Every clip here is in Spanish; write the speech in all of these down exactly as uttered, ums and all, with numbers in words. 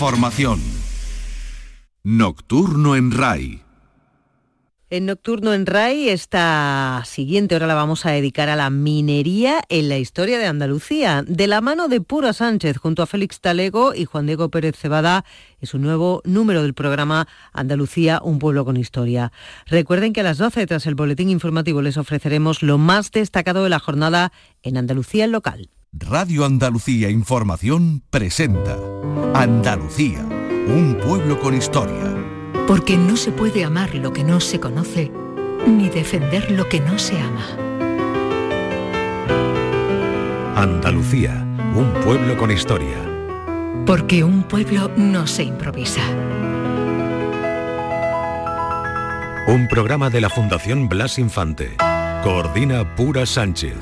Formación. Nocturno en R A I. En Nocturno en R A I, esta siguiente hora la vamos a dedicar a la minería en la historia de Andalucía. De la mano de Pura Sánchez, junto a Félix Talego y Juan Diego Pérez Cebada, es un nuevo número del programa Andalucía, un pueblo con historia. Recuerden que a las doce, tras el boletín informativo, les ofreceremos lo más destacado de la jornada en Andalucía en local. Radio Andalucía Información presenta Andalucía, un pueblo con historia. Porque no se puede amar lo que no se conoce, ni defender lo que no se ama. Andalucía, un pueblo con historia. Porque un pueblo no se improvisa. Un programa de la Fundación Blas Infante. Coordina Pura Sánchez.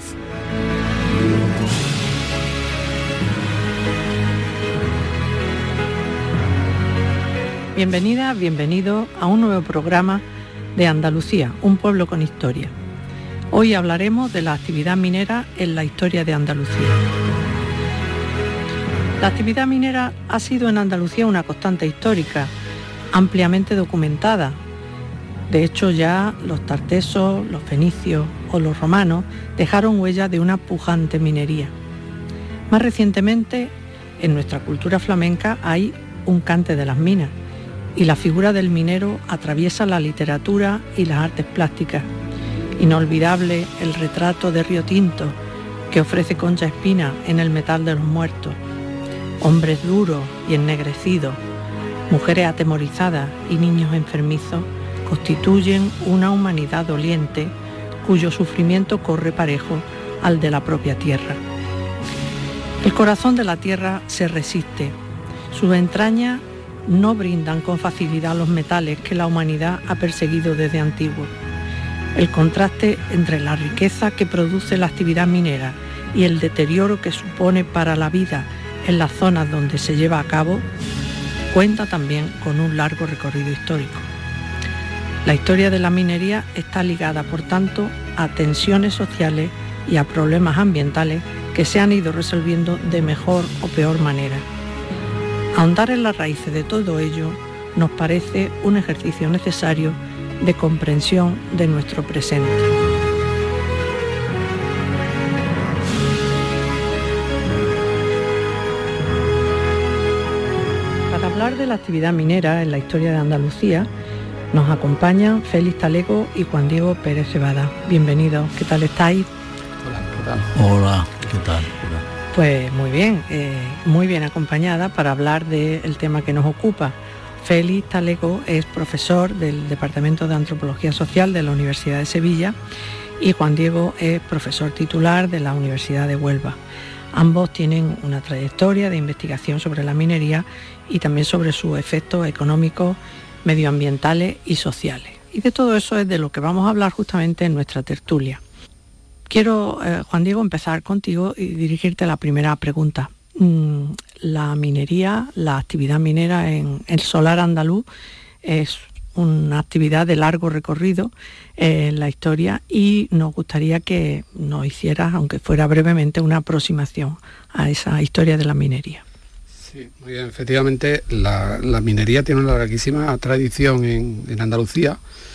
Bienvenida, bienvenido a un nuevo programa de Andalucía, un pueblo con historia. Hoy hablaremos de la actividad minera en la historia de Andalucía. La actividad minera ha sido en Andalucía una constante histórica, ampliamente documentada. De hecho, ya los tartesos, los fenicios o los romanos dejaron huella de una pujante minería. Más recientemente, en nuestra cultura flamenca hay un cante de las minas, y la figura del minero atraviesa la literatura y las artes plásticas. Inolvidable el retrato de Río Tinto que ofrece Concha Espina en El metal de los muertos. Hombres duros y ennegrecidos, mujeres atemorizadas y niños enfermizos constituyen una humanidad doliente cuyo sufrimiento corre parejo al de la propia tierra. El corazón de la tierra se resiste, sus entrañas no brindan con facilidad los metales que la humanidad ha perseguido desde antiguo. El contraste entre la riqueza que produce la actividad minera y el deterioro que supone para la vida en las zonas donde se lleva a cabo, cuenta también con un largo recorrido histórico. La historia de la minería está ligada, por tanto, a tensiones sociales y a problemas ambientales que se han ido resolviendo de mejor o peor manera. Ahondar en las raíces de todo ello nos parece un ejercicio necesario de comprensión de nuestro presente. Para hablar de la actividad minera en la historia de Andalucía, nos acompañan Félix Talego y Juan Diego Pérez Cebada. Bienvenidos, ¿qué tal estáis? Hola, ¿qué tal? Hola, ¿qué tal? Pues muy bien, eh, muy bien acompañada para hablar del tema que nos ocupa. Félix Talego es profesor del Departamento de Antropología Social de la Universidad de Sevilla y Juan Diego es profesor titular de la Universidad de Huelva. Ambos tienen una trayectoria de investigación sobre la minería y también sobre sus efectos económicos, medioambientales y sociales. Y de todo eso es de lo que vamos a hablar justamente en nuestra tertulia. Quiero, eh, Juan Diego, empezar contigo y dirigirte la primera pregunta. Mm, la minería, la actividad minera en el solar andaluz es una actividad de largo recorrido eh, en la historia y nos gustaría que nos hicieras, aunque fuera brevemente, una aproximación a esa historia de la minería. Sí, muy bien. Efectivamente, la, la minería tiene una larguísima tradición en, en Andalucía.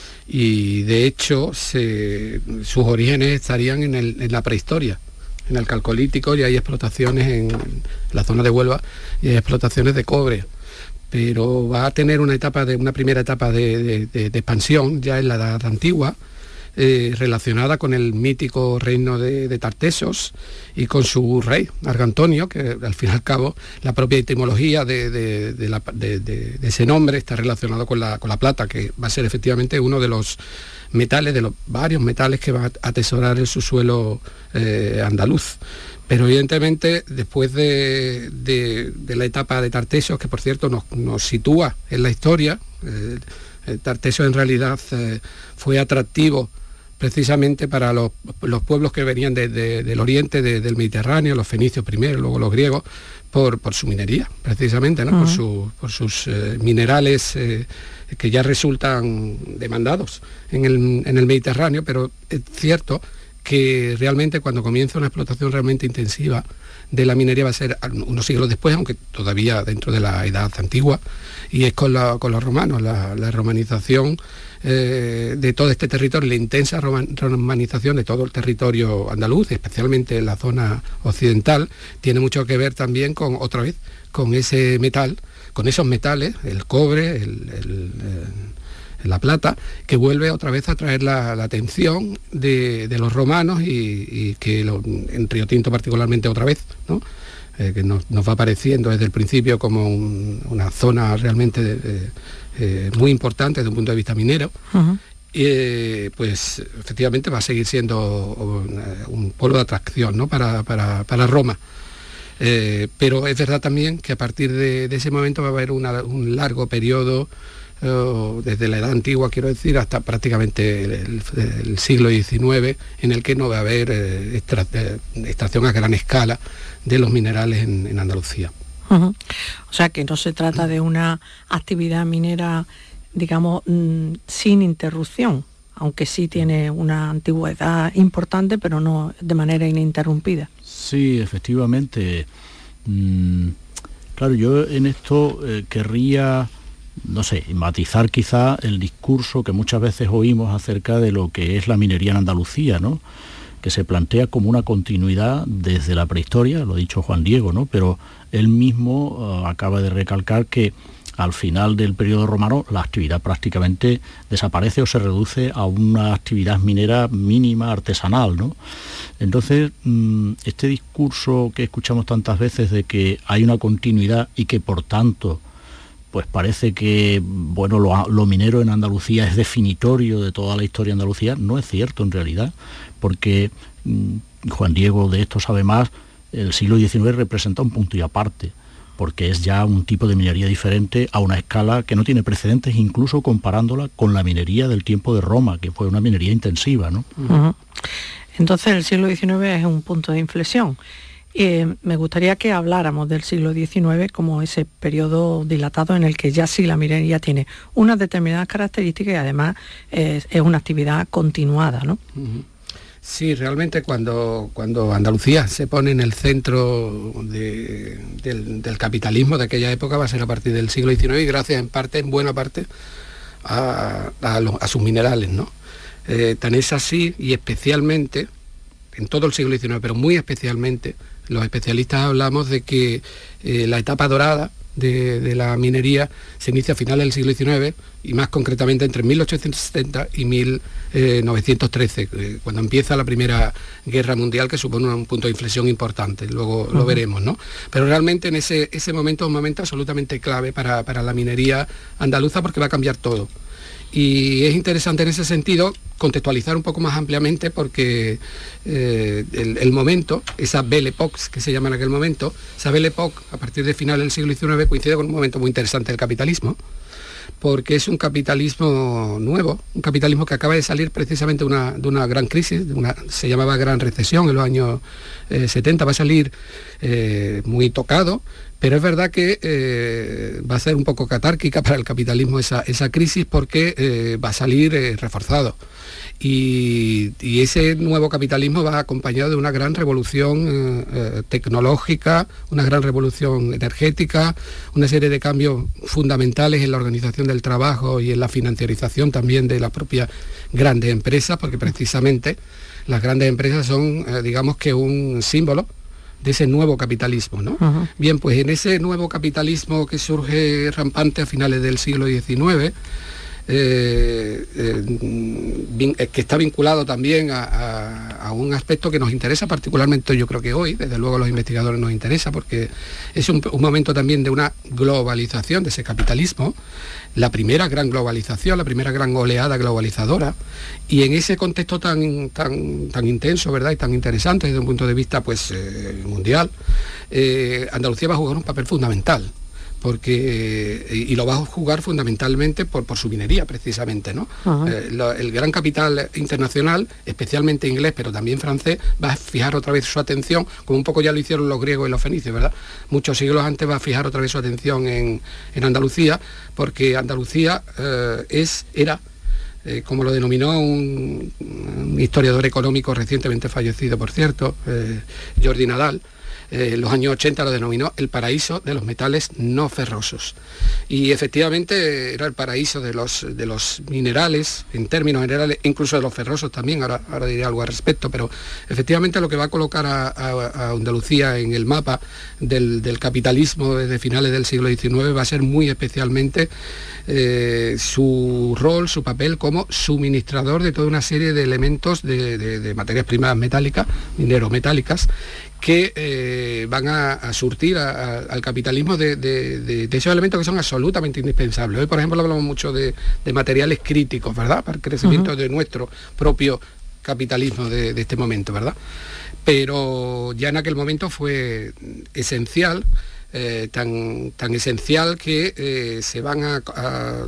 Y de hecho se, sus orígenes estarían en, el, en la prehistoria, en el Calcolítico, y hay explotaciones en la zona de Huelva y hay explotaciones de cobre, pero va a tener una etapa de una primera etapa de, de, de, de expansión ya en la Edad Antigua, eh, relacionada con el mítico reino de, de Tartesos y con su rey, Argantonio, que al fin y al cabo la propia etimología de, de, de, la, de, de, de ese nombre está relacionado con la, con la plata, que va a ser efectivamente uno de los metales, de los varios metales que va a atesorar el subsuelo eh, andaluz. Pero evidentemente después de, de, de la etapa de Tartesos, que por cierto nos, nos sitúa en la historia, eh, Tartesos en realidad eh, fue atractivo precisamente para los, los pueblos que venían de, de, del oriente, de, del Mediterráneo, los fenicios primero, luego los griegos, por, por su minería, precisamente, ¿no? Uh-huh. por, su, por sus eh, minerales eh, que ya resultan demandados en el, en el Mediterráneo, pero es cierto que realmente cuando comienza una explotación realmente intensiva de la minería va a ser unos siglos después, aunque todavía dentro de la edad antigua, y es con, la, con los romanos, la, la romanización eh, de todo este territorio, la intensa romanización de todo el territorio andaluz, especialmente en la zona occidental, tiene mucho que ver también con, otra vez, con ese metal, con esos metales, el cobre, el, el, el, la plata, que vuelve otra vez a traer la, la atención de, de los romanos y, y que lo, en Río Tinto particularmente otra vez, ¿no? Eh, que nos, nos va apareciendo desde el principio como un, una zona realmente de, de, eh, muy importante desde un punto de vista minero. Uh-huh. Eh, pues efectivamente va a seguir siendo un, un polo de atracción, ¿no? para, para, para Roma. Eh, pero es verdad también que a partir de, de ese momento va a haber una, un largo periodo, eh, desde la edad antigua, quiero decir, hasta prácticamente el, el, el siglo diecinueve, en el que no va a haber eh, extra, eh, extracción a gran escala de los minerales en, en Andalucía. Uh-huh. O sea que no se trata de una actividad minera, digamos, mmm, sin interrupción, aunque sí tiene una antigüedad importante, pero no de manera ininterrumpida. Sí, efectivamente. Mm, claro, yo en esto eh, querría, no sé, matizar quizá el discurso que muchas veces oímos acerca de lo que es la minería en Andalucía, ¿no? Que se plantea como una continuidad desde la prehistoria, lo ha dicho Juan Diego, ¿no? Pero él mismo uh, acaba de recalcar que al final del periodo romano la actividad prácticamente desaparece o se reduce a una actividad minera mínima, artesanal, ¿no? Entonces, este discurso que escuchamos tantas veces de que hay una continuidad y que por tanto, pues parece que, bueno, lo, lo minero en Andalucía es definitorio de toda la historia de Andalucía, no es cierto en realidad, porque Juan Diego de esto sabe más, el siglo diecinueve representa un punto y aparte, porque es ya un tipo de minería diferente a una escala que no tiene precedentes, incluso comparándola con la minería del tiempo de Roma, que fue una minería intensiva, ¿no? Uh-huh. Entonces el siglo diecinueve es un punto de inflexión. Eh, me gustaría que habláramos del siglo diecinueve como ese periodo dilatado en el que ya sí la minería tiene unas determinadas características y además eh, es una actividad continuada, ¿no? Uh-huh. Sí, realmente cuando, cuando Andalucía se pone en el centro de, del, del capitalismo de aquella época va a ser a partir del siglo diecinueve y gracias en parte, en buena parte, a, a, los, a sus minerales, ¿no? Eh, tan es así, y especialmente, en todo el siglo diecinueve, pero muy especialmente, los especialistas hablamos de que eh, la etapa dorada de, de la minería se inicia a finales del siglo diecinueve y más concretamente entre mil ochocientos setenta y mil novecientos trece, eh, cuando empieza la Primera Guerra Mundial, que supone un punto de inflexión importante, luego uh-huh. lo veremos, ¿no? Pero realmente en ese, ese momento es un momento absolutamente clave para, para la minería andaluza porque va a cambiar todo. Y es interesante en ese sentido contextualizar un poco más ampliamente porque eh, el, el momento, esa Belle Époque que se llama en aquel momento, esa Belle Époque a partir del final del siglo diecinueve coincide con un momento muy interesante del capitalismo, porque es un capitalismo nuevo, un capitalismo que acaba de salir precisamente una, de una gran crisis, de una, se llamaba Gran Recesión en los años eh, setenta, va a salir eh, muy tocado, pero es verdad que eh, va a ser un poco catárquica para el capitalismo esa, esa crisis porque eh, va a salir eh, reforzado. Y, y ese nuevo capitalismo va acompañado de una gran revolución eh, eh, tecnológica, una gran revolución energética, una serie de cambios fundamentales en la organización del trabajo y en la financiarización también de las propias grandes empresas, porque precisamente las grandes empresas son, eh, digamos que un símbolo de ese nuevo capitalismo, ¿no? Uh-huh. Bien, pues en ese nuevo capitalismo que surge rampante a finales del siglo diecinueve, Eh, eh, que está vinculado también a, a, a un aspecto que nos interesa particularmente, yo creo que hoy, desde luego a los investigadores nos interesa, porque es un, un momento también de una globalización de ese capitalismo, la primera gran globalización, la primera gran oleada globalizadora, y en ese contexto tan, tan, tan intenso, ¿verdad?, y tan interesante desde un punto de vista pues eh, mundial, eh, Andalucía va a jugar un papel fundamental, porque y lo va a jugar fundamentalmente por, por su minería precisamente, ¿no? Uh-huh. Eh, lo, el gran capital internacional, especialmente inglés, pero también francés, va a fijar otra vez su atención, como un poco ya lo hicieron los griegos y los fenicios, ¿verdad? Muchos siglos antes va a fijar otra vez su atención en, en Andalucía, porque Andalucía eh, es, era eh, como lo denominó un, un historiador económico recientemente fallecido, por cierto, eh, Jordi Nadal. En los años ochenta lo denominó el paraíso de los metales no ferrosos. Y efectivamente era el paraíso de los, de los minerales, en términos generales, incluso de los ferrosos también, ahora, ahora diré algo al respecto, pero efectivamente lo que va a colocar a, a, a Andalucía en el mapa del, del capitalismo desde finales del siglo diecinueve va a ser muy especialmente eh, su rol, su papel como suministrador de toda una serie de elementos de, de, de materias primas metálicas, minerometálicas, que eh, van a, a surtir a, a, al capitalismo de, de, de, de esos elementos que son absolutamente indispensables. Hoy, por ejemplo, hablamos mucho de, de materiales críticos, ¿verdad?, para el crecimiento uh-huh. de nuestro propio capitalismo de, de este momento, ¿verdad? Pero ya en aquel momento fue esencial, eh, tan, tan esencial que eh, se van a, a,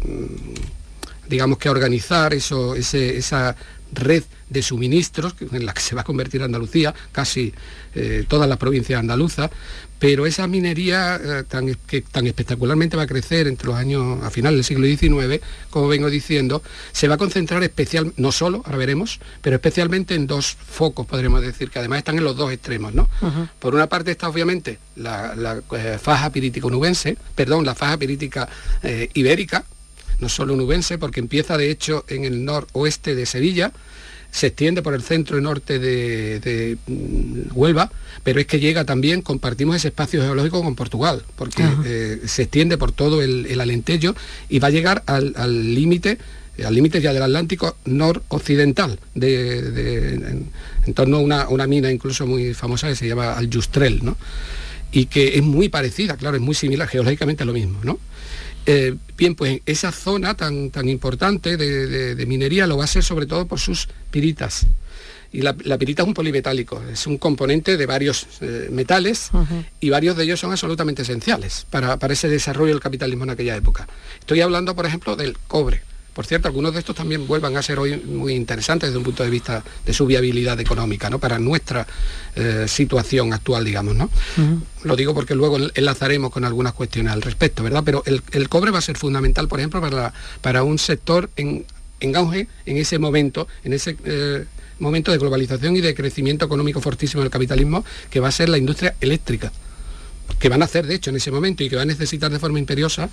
digamos que a organizar eso, ese, esa red de suministros en la que se va a convertir Andalucía, casi eh, todas las provincias andaluzas, pero esa minería eh, tan, que tan espectacularmente va a crecer entre los años, a finales del siglo diecinueve, como vengo diciendo, se va a concentrar especial, no solo, ahora veremos, pero especialmente en dos focos, podríamos decir, que además están en los dos extremos, ¿no? Uh-huh. Por una parte está obviamente la, la eh, faja pirítica onubense, perdón, la faja pirítica eh, ibérica, no solo onubense, porque empieza de hecho en el noroeste de Sevilla, se extiende por el centro y norte de, de Huelva, pero es que llega también, compartimos ese espacio geológico con Portugal, porque eh, se extiende por todo el, el Alentejo y va a llegar al límite, al límite ya del Atlántico noroccidental, de, de, en, en torno a una, una mina incluso muy famosa que se llama Aljustrel, ¿no? Y que es muy parecida, claro, es muy similar, geológicamente es lo mismo, ¿no? Eh, bien, pues esa zona tan, tan importante de, de, de minería lo va a ser sobre todo por sus piritas. Y la, la pirita es un polimetálico, es un componente de varios eh, metales uh-huh. y varios de ellos son absolutamente esenciales para, para ese desarrollo del capitalismo en aquella época. Estoy hablando, por ejemplo, del cobre. Por cierto, algunos de estos también vuelvan a ser hoy muy interesantes desde un punto de vista de su viabilidad económica, ¿no?, para nuestra eh, situación actual, digamos, ¿no? Uh-huh. Lo digo porque luego enlazaremos con algunas cuestiones al respecto, ¿verdad? Pero el, el cobre va a ser fundamental, por ejemplo, para, la, para un sector en, en auge en ese momento, en ese eh, momento de globalización y de crecimiento económico fortísimo del capitalismo, que va a ser la industria eléctrica, que van a hacer de hecho en ese momento y que va a necesitar de forma imperiosa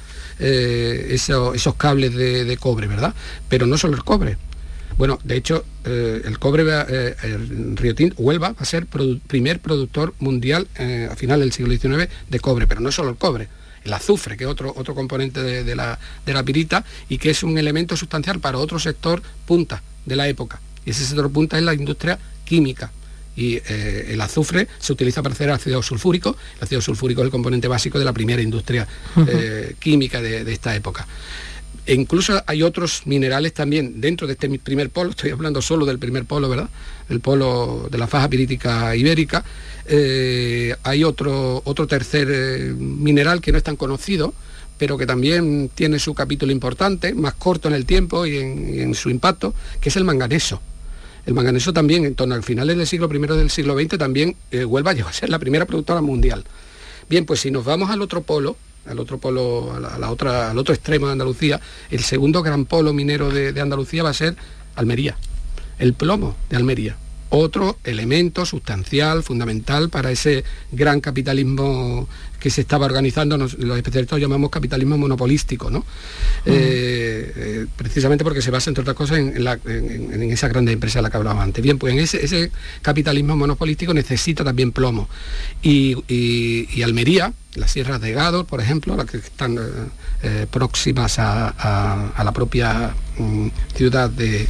eh, eso, esos cables de, de cobre, ¿verdad? Pero no solo el cobre. Bueno, de hecho, eh, el cobre, eh, el Río Tinto, Huelva, va a ser produ- primer productor mundial eh, a final del siglo diecinueve de cobre, pero no solo el cobre, el azufre, que es otro, otro componente de, de, la, de la pirita y que es un elemento sustancial para otro sector punta de la época. Y ese sector punta es la industria química. Y eh, el azufre se utiliza para hacer ácido sulfúrico. El ácido sulfúrico es el componente básico de la primera industria eh, uh-huh. química de, de esta época. E incluso hay otros minerales también dentro de este primer polo, estoy hablando solo del primer polo, ¿verdad?, el polo de la faja pirítica ibérica. Eh, hay otro, otro tercer eh, mineral que no es tan conocido, pero que también tiene su capítulo importante, más corto en el tiempo y en, y en su impacto, que es el manganeso. El manganeso también, en torno al finales del siglo primero del siglo veinte, también eh, Huelva llegó a ser la primera productora mundial. Bien, pues si nos vamos al otro polo, al otro polo, a la, a la otra, al otro extremo de Andalucía, el segundo gran polo minero de, de Andalucía va a ser Almería, el plomo de Almería. Otro elemento sustancial, fundamental para ese gran capitalismo que se estaba organizando, los especialistas lo llamamos capitalismo monopolístico, ¿no? Uh-huh. eh, eh, precisamente porque se basa, entre otras cosas, en, en, la, en, en esa grande empresa de la que hablábamos antes. Bien, pues en ese, ese capitalismo monopolístico necesita también plomo. Y, y, y Almería, las sierras de Gádor, por ejemplo, las que están eh, próximas a, a, a la propia um, ciudad de,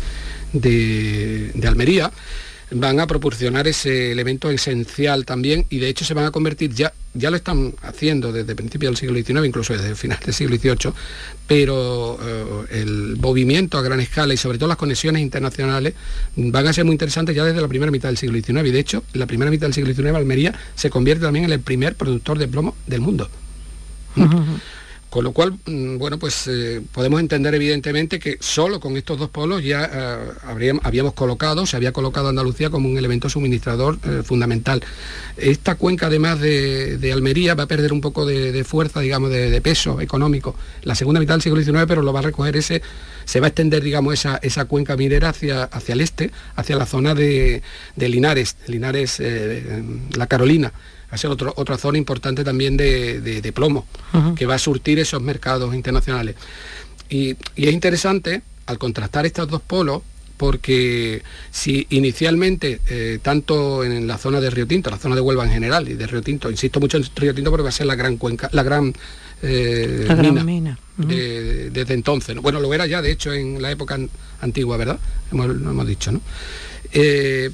de, de Almería, van a proporcionar ese elemento esencial también, y de hecho se van a convertir, ya, ya lo están haciendo desde principios del siglo diecinueve, incluso desde el final del siglo dieciocho, pero eh, el movimiento a gran escala y sobre todo las conexiones internacionales van a ser muy interesantes ya desde la primera mitad del siglo diecinueve, y de hecho en la primera mitad del siglo diecinueve Almería se convierte también en el primer productor de plomo del mundo. Uh-huh. Con lo cual, bueno, pues eh, podemos entender evidentemente que solo con estos dos polos ya eh, habríamos, habíamos colocado, se había colocado Andalucía como un elemento suministrador eh, fundamental. Esta cuenca, además de, de Almería, va a perder un poco de, de fuerza, digamos, de, de peso económico la segunda mitad del siglo diecinueve, pero lo va a recoger ese, se va a extender, digamos, esa, esa cuenca minera hacia, hacia el este, hacia la zona de, de Linares, Linares, eh, la Carolina. Va a ser otro, otra zona importante también de, de, de plomo, uh-huh. que va a surtir esos mercados internacionales. Y, y es interesante, al contrastar estos dos polos, porque si inicialmente, eh, tanto en la zona de Río Tinto, la zona de Huelva en general, y de Río Tinto, insisto mucho en Río Tinto porque va a ser la gran cuenca, la gran, eh, la gran mina, mina. Uh-huh. de, desde entonces, ¿no? Bueno, lo era ya, de hecho, en la época antigua, ¿verdad? Hemos, lo hemos dicho, ¿no? Eh,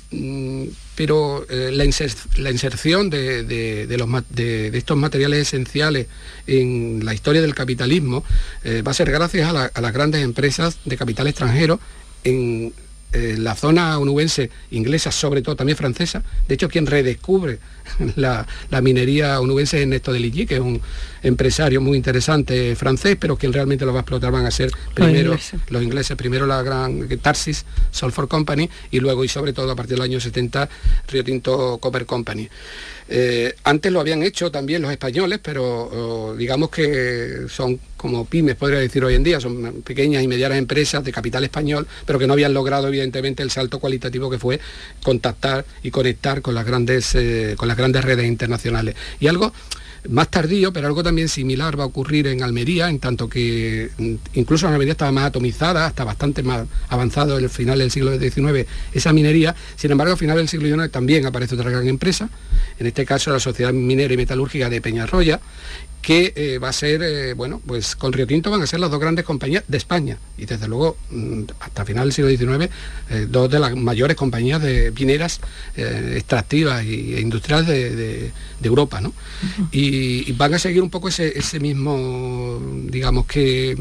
pero eh, la, inser la inserción de, de, de, los, de, de estos materiales esenciales en la historia del capitalismo eh, va a ser gracias a, la, a las grandes empresas de capital extranjero en eh, la zona onubense, inglesa, sobre todo también francesa. De hecho, quien redescubre la, la minería onubense es Ernesto de Ligy, que es un empresario muy interesante francés, pero quien realmente lo va a explotar van a ser primero los ingleses, los ingleses primero la gran Tarsis Sulphur Company y luego y sobre todo a partir del año setenta Río Tinto Copper Company. Eh, antes lo habían hecho también los españoles, pero oh, digamos que son como pymes, podría decir hoy en día, son pequeñas y medianas empresas de capital español, pero que no habían logrado evidentemente el salto cualitativo que fue contactar y conectar con las grandes, eh, con las grandes redes internacionales. Y algo más tardío, pero algo también similar va a ocurrir en Almería, en tanto que incluso en Almería estaba más atomizada, hasta bastante más avanzado en el final del siglo diecinueve esa minería. Sin embargo, al final del siglo diecinueve también aparece otra gran empresa, en este caso la Sociedad Minera y Metalúrgica de Peñarroya, que eh, va a ser, eh, bueno, pues con Río Tinto van a ser las dos grandes compañías de España y desde luego hasta final del siglo diecinueve eh, dos de las mayores compañías de mineras eh, extractivas y, e industriales de, de, de Europa, ¿no? Uh-huh. y, y van a seguir un poco ese, ese mismo, digamos que,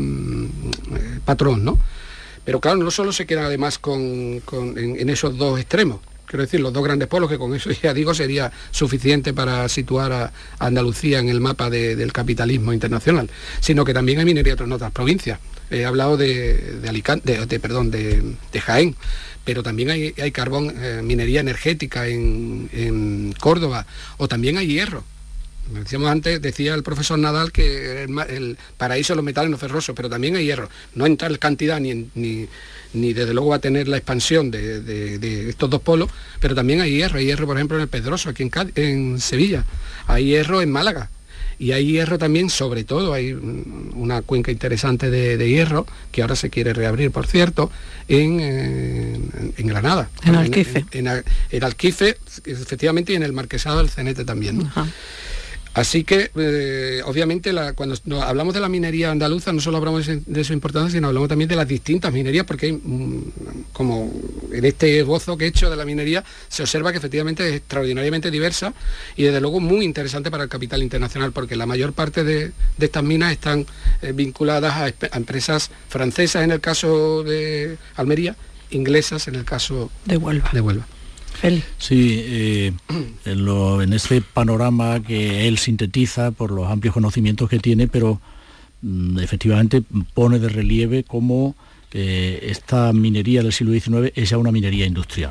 mm, patrón, ¿no? Pero claro, no solo se quedan además con, con, en, en esos dos extremos. Quiero decir, los dos grandes polos, que con eso ya digo sería suficiente para situar a, a Andalucía en el mapa de, del capitalismo internacional, sino que también hay minería en otras provincias. He hablado de, de Alicante, de, de, perdón, de, de Jaén, pero también hay, hay carbón, eh, minería energética en, en Córdoba, o también hay hierro. Me decíamos antes, decía el profesor Nadal que el, el paraíso de los metales no ferrosos, pero también hay hierro, no en tal cantidad ni, ni, ni desde luego va a tener la expansión de, de, de estos dos polos, pero también hay hierro, hay hierro por ejemplo en el Pedroso, aquí en, Cádiz, en Sevilla, hay hierro en Málaga, y hay hierro también, sobre todo, hay una cuenca interesante de, de hierro, que ahora se quiere reabrir, por cierto, en, en, en Granada. En Alquife. En, en, en Alquife, efectivamente, y en el Marquesado del Cenete también. Uh-huh. Así que, eh, obviamente, la, cuando no, hablamos de la minería andaluza, no solo hablamos de, de su importancia, sino hablamos también de las distintas minerías, porque hay, mm, como en este esbozo que he hecho de la minería, se observa que efectivamente es extraordinariamente diversa y desde luego muy interesante para el capital internacional, porque la mayor parte de, de estas minas están eh, vinculadas a, a empresas francesas en el caso de Almería, inglesas en el caso de Huelva. De Huelva. Feli. Sí, eh, en, lo, en ese panorama que él sintetiza por los amplios conocimientos que tiene, pero mm, efectivamente pone de relieve cómo eh, esta minería del siglo diecinueve es ya una minería industrial.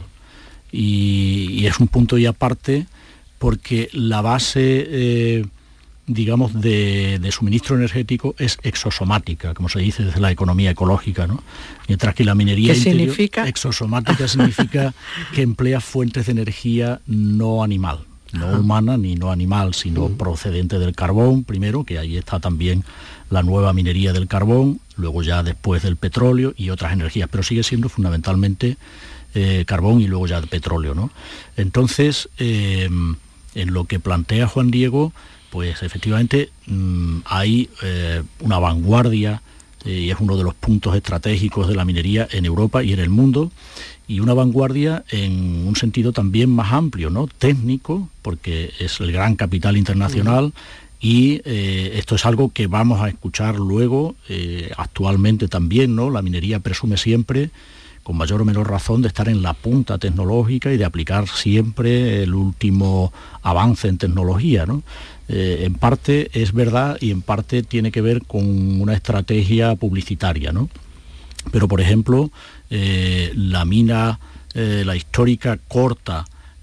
Y, y es un punto y aparte porque la base, eh, digamos, de, de suministro energético es exosomática, como se dice desde la economía ecológica, ¿no? Mientras que la minería ¿Qué interior, significa? Exosomática significa que emplea fuentes de energía no animal, no Ajá. humana ni no animal, sino mm. procedente del carbón, primero, que ahí está también la nueva minería del carbón, luego ya después del petróleo y otras energías, pero sigue siendo fundamentalmente eh, carbón y luego ya el petróleo, ¿no? Entonces, eh, en lo que plantea Juan Diego, pues efectivamente mmm, hay eh, una vanguardia eh, y es uno de los puntos estratégicos de la minería en Europa y en el mundo, y una vanguardia en un sentido también más amplio, ¿no? Técnico, porque es el gran capital internacional, uh-huh. y eh, esto es algo que vamos a escuchar luego, eh, actualmente también, ¿no? La minería presume siempre con mayor o menor razón, de estar en la punta tecnológica y de aplicar siempre el último avance en tecnología, ¿no? Eh, en parte es verdad y en parte tiene que ver con una estrategia publicitaria, ¿no? Pero, por ejemplo, eh, la mina, eh, la histórica Corta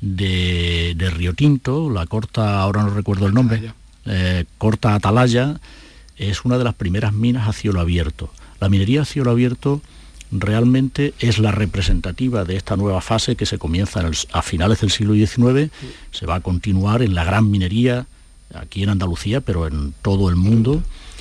de, de Río Tinto, la Corta, ahora no recuerdo el nombre, eh, Corta Atalaya, es una de las primeras minas a cielo abierto. La minería a cielo abierto realmente es la representativa de esta nueva fase que se comienza en el, a finales del siglo diecinueve, se va a continuar en la gran minería aquí en Andalucía, pero en todo el mundo,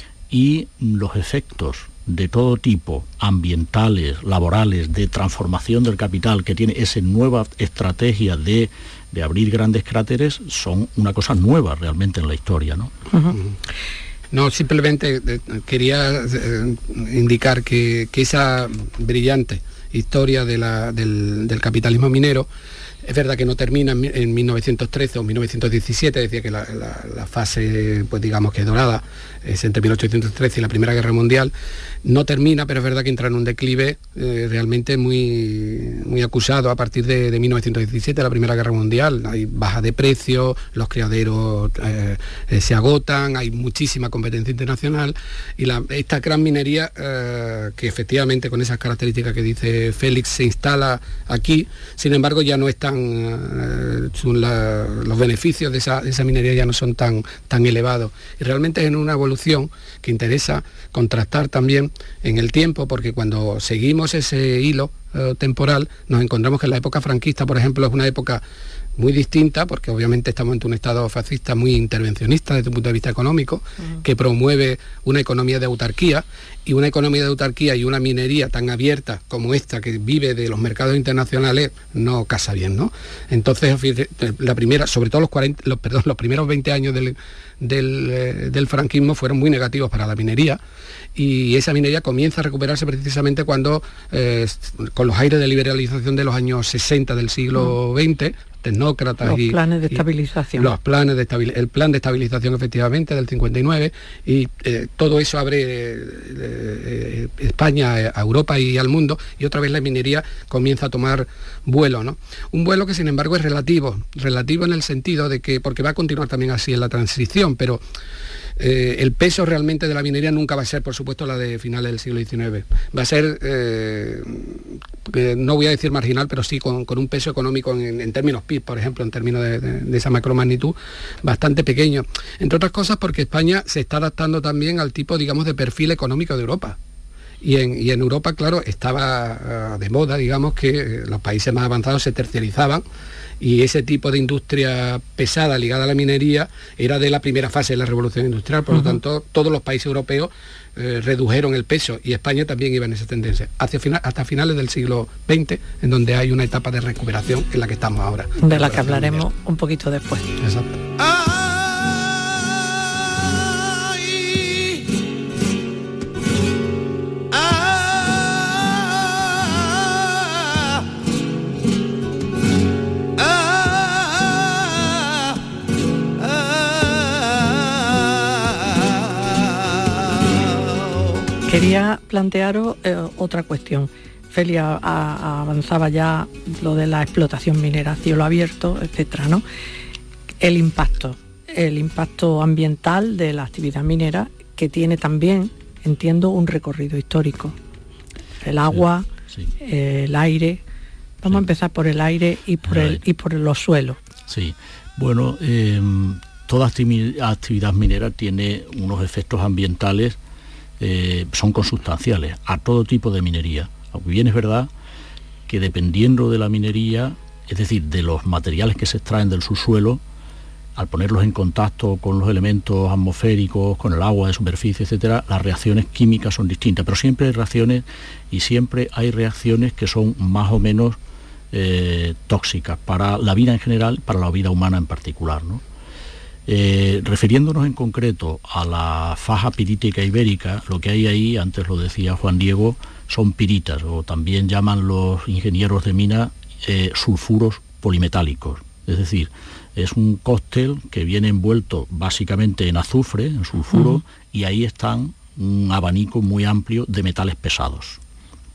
y los efectos de todo tipo, ambientales, laborales, de transformación del capital, que tiene esa nueva estrategia de, de abrir grandes cráteres, son una cosa nueva realmente en la historia, ¿no? Uh-huh. No, simplemente eh, quería eh, indicar que, que esa brillante historia de la, del, del capitalismo minero, es verdad que no termina en, en mil novecientos trece o mil novecientos diecisiete, decía que la, la, la fase, pues digamos que dorada, es entre mil ochocientos trece y la Primera Guerra Mundial, no termina, pero es verdad que entra en un declive eh, realmente muy, muy acusado a partir de, de mil novecientos diecisiete, la Primera Guerra Mundial. Hay baja de precios, los criaderos eh, eh, se agotan, hay muchísima competencia internacional, y la, esta gran minería, eh, que efectivamente con esas características que dice Félix se instala aquí, sin embargo ya no es tan, eh, son la, los beneficios de esa, de esa minería ya no son tan, tan elevados, y realmente es en una evolución que interesa contrastar también en el tiempo, porque cuando seguimos ese hilo eh, temporal nos encontramos que en la época franquista, por ejemplo, es una época muy distinta, porque obviamente estamos ante un Estado fascista muy intervencionista desde un punto de vista económico, uh-huh. que promueve una economía de autarquía, y una economía de autarquía y una minería tan abierta como esta, que vive de los mercados internacionales, no casa bien, ¿no? Entonces, la primera, sobre todo los, cuarenta, los, perdón, los primeros veinte años del, del, eh, del franquismo fueron muy negativos para la minería, y esa minería comienza a recuperarse precisamente cuando, eh, con los aires de liberalización de los años sesenta del siglo uh-huh. veinte, tecnócratas los y planes de estabilización. Los planes de estabil- el plan de estabilización efectivamente del cincuenta y nueve, y eh, todo eso abre eh, eh, España a Europa y al mundo, y otra vez la minería comienza a tomar vuelo, ¿no? Un vuelo que sin embargo es relativo, relativo en el sentido de que, porque va a continuar también así en la transición, pero Eh, el peso realmente de la minería nunca va a ser, por supuesto, la de finales del siglo diecinueve. Va a ser, eh, eh, no voy a decir marginal, pero sí con, con un peso económico en, en términos P I B, por ejemplo, en términos de, de, de esa macromagnitud, bastante pequeño. Entre otras cosas porque España se está adaptando también al tipo, digamos, de perfil económico de Europa. Y en, y en Europa, claro, estaba uh, de moda, digamos, que los países más avanzados se terciarizaban, y ese tipo de industria pesada ligada a la minería era de la primera fase de la revolución industrial. Por uh-huh. lo tanto, todos los países europeos eh, redujeron el peso, y España también iba en esa tendencia, hacia final, hasta finales del siglo veinte, en donde hay una etapa de recuperación en la que estamos ahora. De la que hablaremos un poquito después. Exacto. Quería plantearos eh, otra cuestión. Felia a, a avanzaba ya lo de la explotación minera a cielo abierto, etcétera, ¿no? El impacto, el impacto ambiental de la actividad minera, que tiene también, entiendo, un recorrido histórico. El agua, sí, sí. Eh, el aire. Vamos sí. a empezar por el aire y por el, el y por los suelos. Sí, bueno, eh, toda activi- actividad minera tiene unos efectos ambientales. Eh, son consustanciales a todo tipo de minería. Aunque bien es verdad que dependiendo de la minería, es decir, de los materiales que se extraen del subsuelo, al ponerlos en contacto con los elementos atmosféricos, con el agua de superficie, etcétera, las reacciones químicas son distintas, pero siempre hay reacciones, y siempre hay reacciones que son más o menos eh, tóxicas para la vida en general, para la vida humana en particular, ¿no? Eh, refiriéndonos en concreto a la faja pirítica ibérica, lo que hay ahí, antes lo decía Juan Diego, son piritas, o también llaman los ingenieros de mina eh, sulfuros polimetálicos. Es decir, es un cóctel que viene envuelto básicamente en azufre, en sulfuro, uh-huh. y ahí están un abanico muy amplio de metales pesados.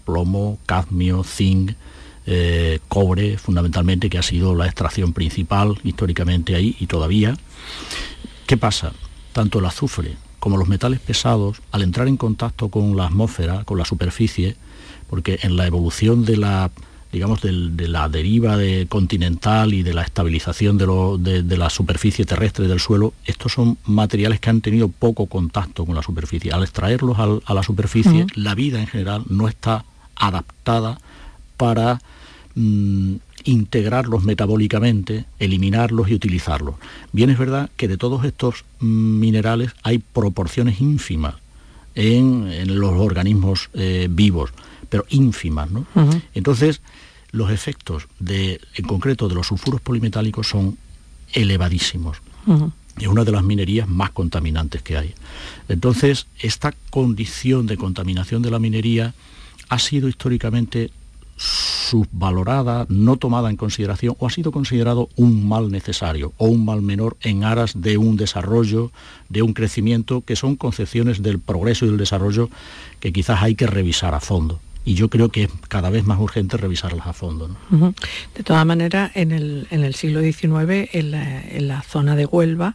plomo, cadmio, zinc, eh, cobre, fundamentalmente, que ha sido la extracción principal históricamente ahí y todavía. ¿Qué pasa? Tanto el azufre como los metales pesados, al entrar en contacto con la atmósfera, con la superficie, porque en la evolución de la, digamos, del, de la deriva de continental y de la estabilización de, lo, de, de la superficie terrestre del suelo, estos son materiales que han tenido poco contacto con la superficie. Al extraerlos al, a la superficie, uh-huh. la vida en general no está adaptada para mmm, integrarlos metabólicamente, eliminarlos y utilizarlos. Bien es verdad que de todos estos minerales hay proporciones ínfimas en, en los organismos eh, vivos, pero ínfimas, ¿no? Uh-huh. Entonces, los efectos, de, en concreto de los sulfuros polimetálicos, son elevadísimos. Uh-huh. Es una de las minerías más contaminantes que hay. Entonces, esta condición de contaminación de la minería ha sido históricamente subvalorada, no tomada en consideración, o ha sido considerado un mal necesario o un mal menor en aras de un desarrollo, de un crecimiento, que son concepciones del progreso y del desarrollo que quizás hay que revisar a fondo. Y yo creo que es cada vez más urgente revisarlas a fondo, ¿no? Uh-huh. De todas maneras, en el, en el siglo diecinueve, en la, en la zona de Huelva,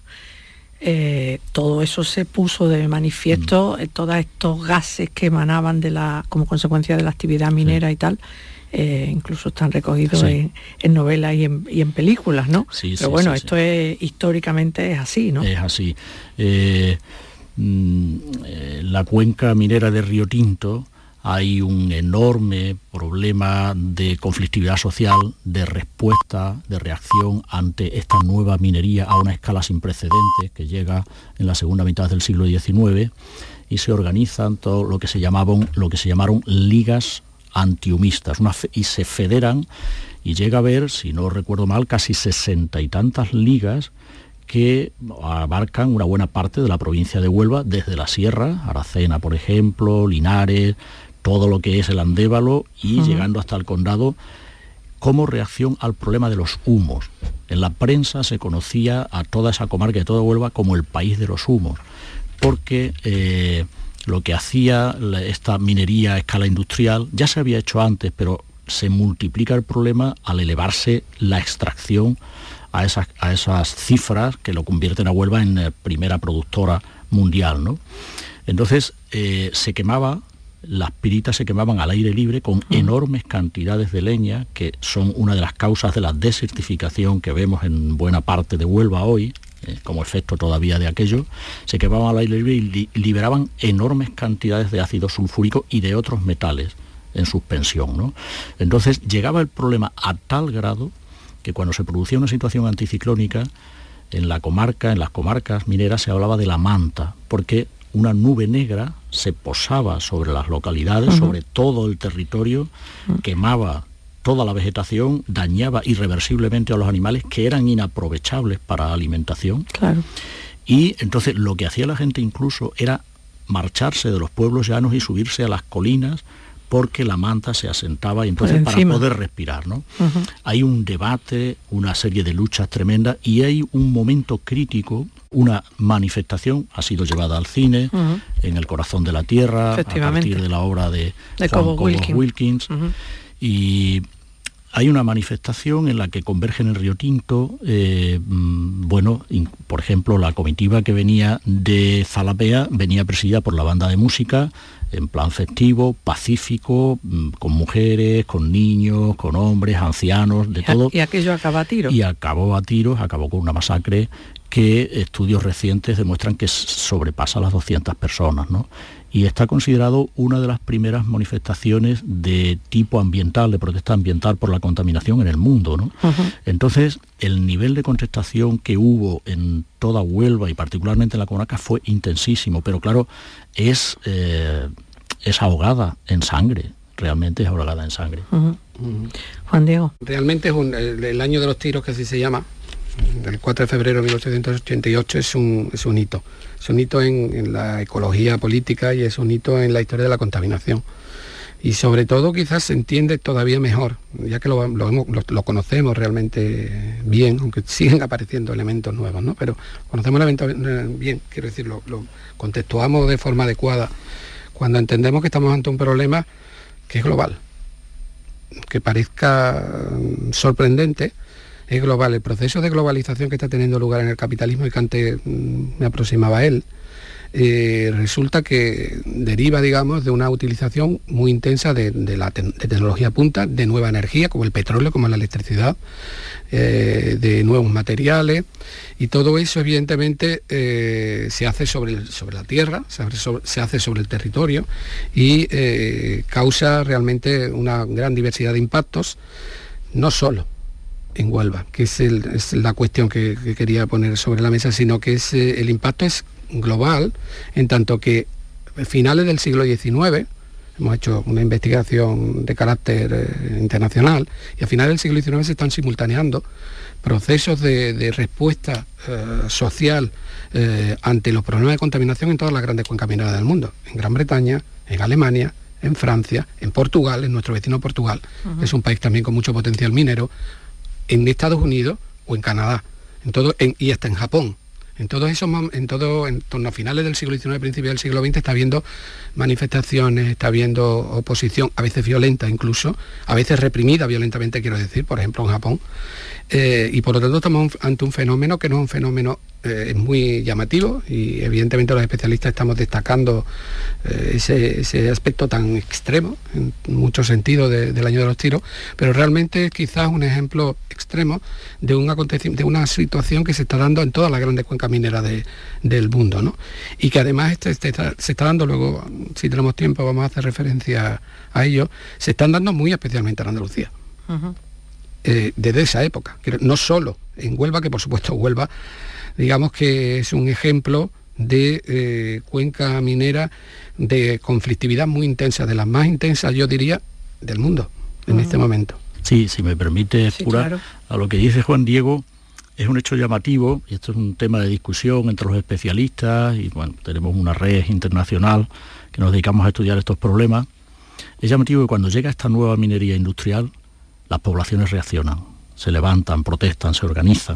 Eh, todo eso se puso de manifiesto, mm. eh, todos estos gases que emanaban de la, como consecuencia de la actividad minera sí. y tal, eh, incluso están recogidos sí. en, en novelas y en, y en películas, ¿no? Sí, Pero sí, bueno, sí, esto sí. es históricamente es así, ¿no? Es así. Eh, mm, eh, la cuenca minera de Río Tinto, hay un enorme problema de conflictividad social, de respuesta, de reacción ante esta nueva minería a una escala sin precedentes que llega en la segunda mitad del siglo diecinueve, y se organizan todo lo que se llamaban, lo que se llamaron ligas antihumistas, una fe, y se federan, y llega a haber, si no recuerdo mal, casi sesenta y tantas ligas que abarcan una buena parte de la provincia de Huelva, desde la sierra, Aracena, por ejemplo, Linares, todo lo que es el Andévalo y uh-huh. llegando hasta el condado, como reacción al problema de los humos. En la prensa se conocía a toda esa comarca de toda Huelva como el país de los humos, porque eh, lo que hacía la, esta minería a escala industrial ya se había hecho antes, pero se multiplica el problema al elevarse la extracción a esas, a esas cifras que lo convierten a Huelva en eh, primera productora mundial, ¿no? Entonces eh, se quemaba, las piritas se quemaban al aire libre con mm. enormes cantidades de leña, que son una de las causas de la desertificación que vemos en buena parte de Huelva hoy, eh, como efecto todavía de aquello. Se quemaban al aire libre y li- liberaban enormes cantidades de ácido sulfúrico y de otros metales en suspensión, ¿no? Entonces llegaba el problema a tal grado que cuando se producía una situación anticiclónica, en la comarca, en las comarcas mineras, se hablaba de la manta, porque una nube negra se posaba sobre las localidades, uh-huh. sobre todo el territorio, uh-huh. quemaba toda la vegetación, dañaba irreversiblemente a los animales que eran inaprovechables para alimentación. Claro. Y entonces lo que hacía la gente incluso era marcharse de los pueblos llanos y subirse a las colinas, porque la manta se asentaba y entonces para poder respirar, ¿no? Uh-huh. Hay un debate, una serie de luchas tremendas, y hay un momento crítico, una manifestación ha sido llevada al cine, uh-huh. en El corazón de la tierra, a partir de la obra de, de Juan Cobo Wilkins, Wilkins. Uh-huh. Y hay una manifestación en la que convergen el Río Tinto, eh, bueno, in, por ejemplo, la comitiva que venía de Zalapea venía presidida por la banda de música, en plan festivo, pacífico, con mujeres, con niños, con hombres, ancianos, de y todo. Y aquello acaba a tiros. Y acabó a tiros, acabó con una masacre que estudios recientes demuestran que sobrepasa las doscientas personas, ¿no? Y está considerado una de las primeras manifestaciones de tipo ambiental, de protesta ambiental por la contaminación en el mundo, ¿no? Uh-huh. Entonces, el nivel de contestación que hubo en toda Huelva y particularmente en la comarca fue intensísimo, pero claro, es, eh, es ahogada en sangre, realmente es ahogada en sangre. Uh-huh. Uh-huh. Juan Diego. Realmente es un, el, el año de los tiros, que así se llama, el cuatro de febrero de mil ochocientos ochenta y ocho, es un, es un hito. Es un hito en, en la ecología política y es un hito en la historia de la contaminación. Y sobre todo quizás se entiende todavía mejor, ya que lo, lo, lo, lo conocemos realmente bien, aunque siguen apareciendo elementos nuevos, ¿no? Pero conocemos el evento bien, quiero decir, lo, lo contextuamos de forma adecuada cuando entendemos que estamos ante un problema que es global. Que parezca sorprendente, es global. El proceso de globalización que está teniendo lugar en el capitalismo, y que antes me aproximaba a él, eh, resulta que deriva, digamos, de una utilización muy intensa de, de la te- de tecnología punta, de nueva energía, como el petróleo, como la electricidad, eh, de nuevos materiales, y todo eso evidentemente eh, se hace sobre, el, sobre la tierra, se hace sobre, se hace sobre el territorio, y eh, causa realmente una gran diversidad de impactos, no solo en Huelva, que es, el, es la cuestión que, que quería poner sobre la mesa, sino que es, eh, el impacto es global, en tanto que a finales del siglo diecinueve, hemos hecho una investigación de carácter eh, internacional, y a finales del siglo diecinueve se están simultaneando procesos de, de respuesta eh, social eh, ante los problemas de contaminación en todas las grandes cuencas mineras del mundo, en Gran Bretaña, en Alemania, en Francia, en Portugal, en nuestro vecino Portugal, uh-huh. que es un país también con mucho potencial minero, en Estados Unidos o en Canadá, en todo, en, y hasta en Japón. En todo eso, en todo, en torno a finales del siglo diecinueve, principios del siglo veinte, está habiendo manifestaciones, está habiendo oposición, a veces violenta incluso, a veces reprimida violentamente, quiero decir, por ejemplo en Japón, eh, y por lo tanto estamos ante un fenómeno que no es un fenómeno eh, es muy llamativo, y evidentemente los especialistas estamos destacando eh, ese, ese aspecto tan extremo, en muchos sentidos, de, del año de los tiros, pero realmente es quizás un ejemplo extremo de un acontecimiento, de una situación que se está dando en todas las grandes cuencas mineras de, del mundo, ¿no? Y que además este, este está, se está dando, luego, si tenemos tiempo, vamos a hacer referencia a ello, se están dando muy especialmente en Andalucía. Uh-huh. Eh, desde esa época, no solo en Huelva, que por supuesto Huelva, digamos que es un ejemplo de eh, cuenca minera de conflictividad muy intensa, de las más intensas, yo diría, del mundo en uh-huh. este momento. Sí, si me permite, sí, Pura, claro. A lo que dice Juan Diego, es un hecho llamativo, y esto es un tema de discusión entre los especialistas, y bueno, tenemos una red internacional que nos dedicamos a estudiar estos problemas. Es llamativo que cuando llega esta nueva minería industrial, las poblaciones reaccionan, se levantan, protestan, se organizan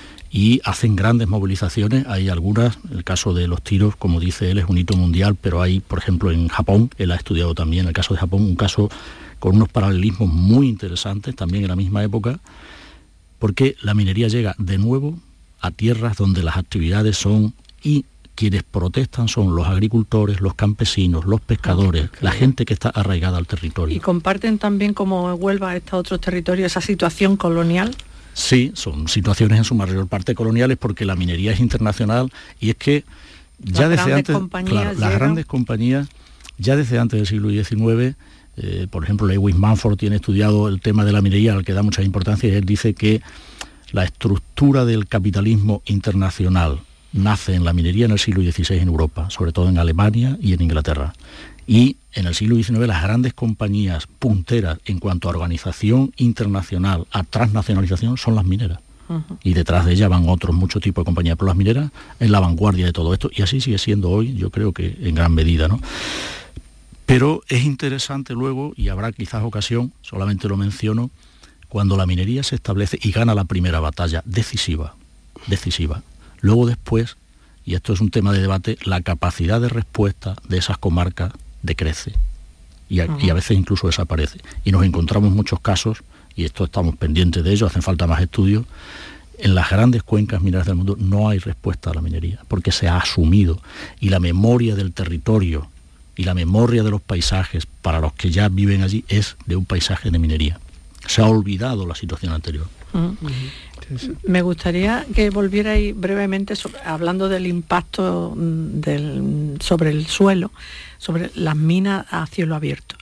y hacen grandes movilizaciones. Hay algunas, el caso de los tiros, como dice él, es un hito mundial, pero hay, por ejemplo, en Japón, él ha estudiado también el caso de Japón, un caso con unos paralelismos muy interesantes, también en la misma época, porque la minería llega de nuevo a tierras donde las actividades son, y quienes protestan son los agricultores, los campesinos, los pescadores, ah, la gente que está arraigada al territorio. ¿Y comparten también, como Huelva, estos otros territorios, esa situación colonial? Sí, son situaciones en su mayor parte coloniales, porque la minería es internacional, y es que ya las desde antes, claro, las grandes compañías, ya desde antes del siglo diecinueve, eh, por ejemplo, Lewis Mumford tiene estudiado el tema de la minería, al que da mucha importancia, y él dice que la estructura del capitalismo internacional nace en la minería en el siglo dieciséis en Europa, sobre todo en Alemania y en Inglaterra. Y en el siglo diecinueve las grandes compañías punteras en cuanto a organización internacional, a transnacionalización, son las mineras. Uh-huh. Y detrás de ellas van otros muchos tipos de compañías, pero las mineras en la vanguardia de todo esto, y así sigue siendo hoy, yo creo que en gran medida, ¿no? Pero es interesante luego, y habrá quizás ocasión, solamente lo menciono, cuando la minería se establece y gana la primera batalla decisiva, decisiva. Luego después, y esto es un tema de debate, la capacidad de respuesta de esas comarcas decrece y a, uh-huh. y a veces incluso desaparece. Y nos encontramos muchos casos, y esto estamos pendientes de ello, hacen falta más estudios, en las grandes cuencas mineras del mundo no hay respuesta a la minería, porque se ha asumido, y la memoria del territorio y la memoria de los paisajes para los que ya viven allí es de un paisaje de minería. Se ha olvidado la situación anterior. Uh-huh. Me gustaría que volvierais brevemente sobre, hablando del impacto del, sobre el suelo, sobre las minas a cielo abierto.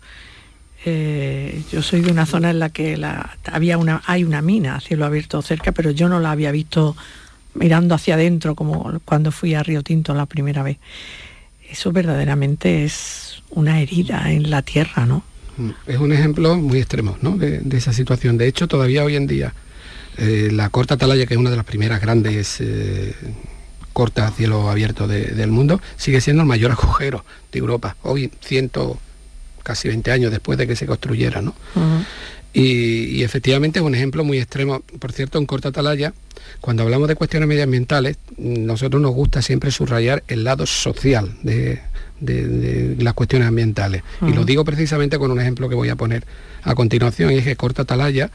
Eh, yo soy de una zona en la que la, había una, hay una mina a cielo abierto cerca, pero yo no la había visto mirando hacia adentro como cuando fui a Río Tinto la primera vez. Eso verdaderamente es una herida en la tierra, ¿no? Es un ejemplo muy extremo, ¿no?, de, de esa situación. De hecho, todavía hoy en día, eh, la Corta Atalaya, que es una de las primeras grandes eh, cortas a cielo abierto de, del mundo, sigue siendo el mayor agujero de Europa. Hoy, ciento, casi veinte años después de que se construyera, ¿no? Uh-huh. Y, y efectivamente es un ejemplo muy extremo. Por cierto, en Corta Atalaya, cuando hablamos de cuestiones medioambientales, nosotros nos gusta siempre subrayar el lado social de, de, de las cuestiones ambientales. Uh-huh. Y lo digo precisamente con un ejemplo que voy a poner a continuación, y es que Corta Atalaya,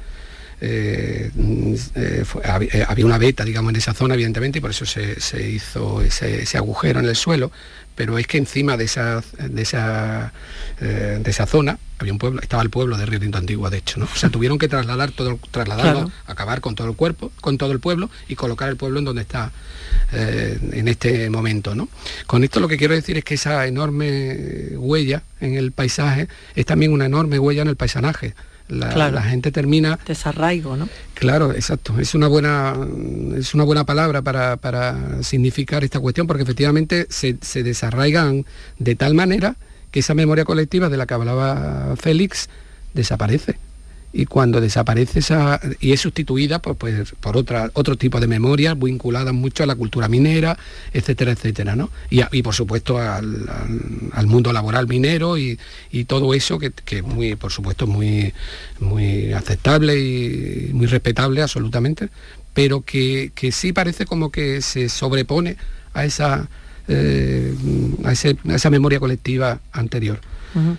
eh, eh, fue, había, había una veta, digamos, en esa zona, evidentemente, y por eso se, se hizo ese, ese agujero en el suelo, pero es que encima de esa, de esa, eh, de esa zona había un pueblo, estaba el pueblo de Río Tinto Antiguo, de hecho, ¿no? O sea, tuvieron que trasladar todo, trasladarlo, claro. acabar con todo el cuerpo, con todo el pueblo y colocar el pueblo en donde está eh, en este momento, ¿no? Con esto lo que quiero decir es que esa enorme huella en el paisaje es también una enorme huella en el paisanaje. La, claro. la gente termina... Desarraigo, ¿no? Claro, exacto. Es una buena, es una buena palabra para, para significar esta cuestión, porque efectivamente se, se desarraigan de tal manera que esa memoria colectiva de la que hablaba Félix desaparece. Y cuando desaparece esa y es sustituida pues, pues, por otra, otro tipo de memorias vinculadas mucho a la cultura minera, etcétera, etcétera, ¿no? Y, y por supuesto al, al, al mundo laboral minero y, y todo eso que, que muy, por supuesto, muy, muy aceptable y muy respetable absolutamente, pero que, que sí parece como que se sobrepone a esa, eh, a, ese, a esa memoria colectiva anterior. Uh-huh.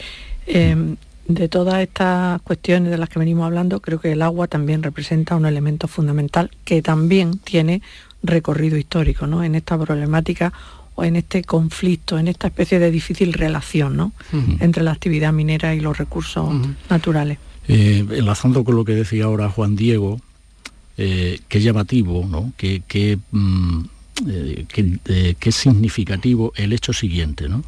eh... De todas estas cuestiones de las que venimos hablando, creo que el agua también representa un elemento fundamental que también tiene recorrido histórico, ¿no? En esta problemática o en este conflicto, en esta especie de difícil relación, ¿no? Uh-huh. Entre la actividad minera y los recursos uh-huh. naturales. Eh, enlazando con lo que decía ahora Juan Diego, eh, qué llamativo, ¿no? Qué, qué, mm, eh, qué, eh, qué significativo el hecho siguiente, ¿no?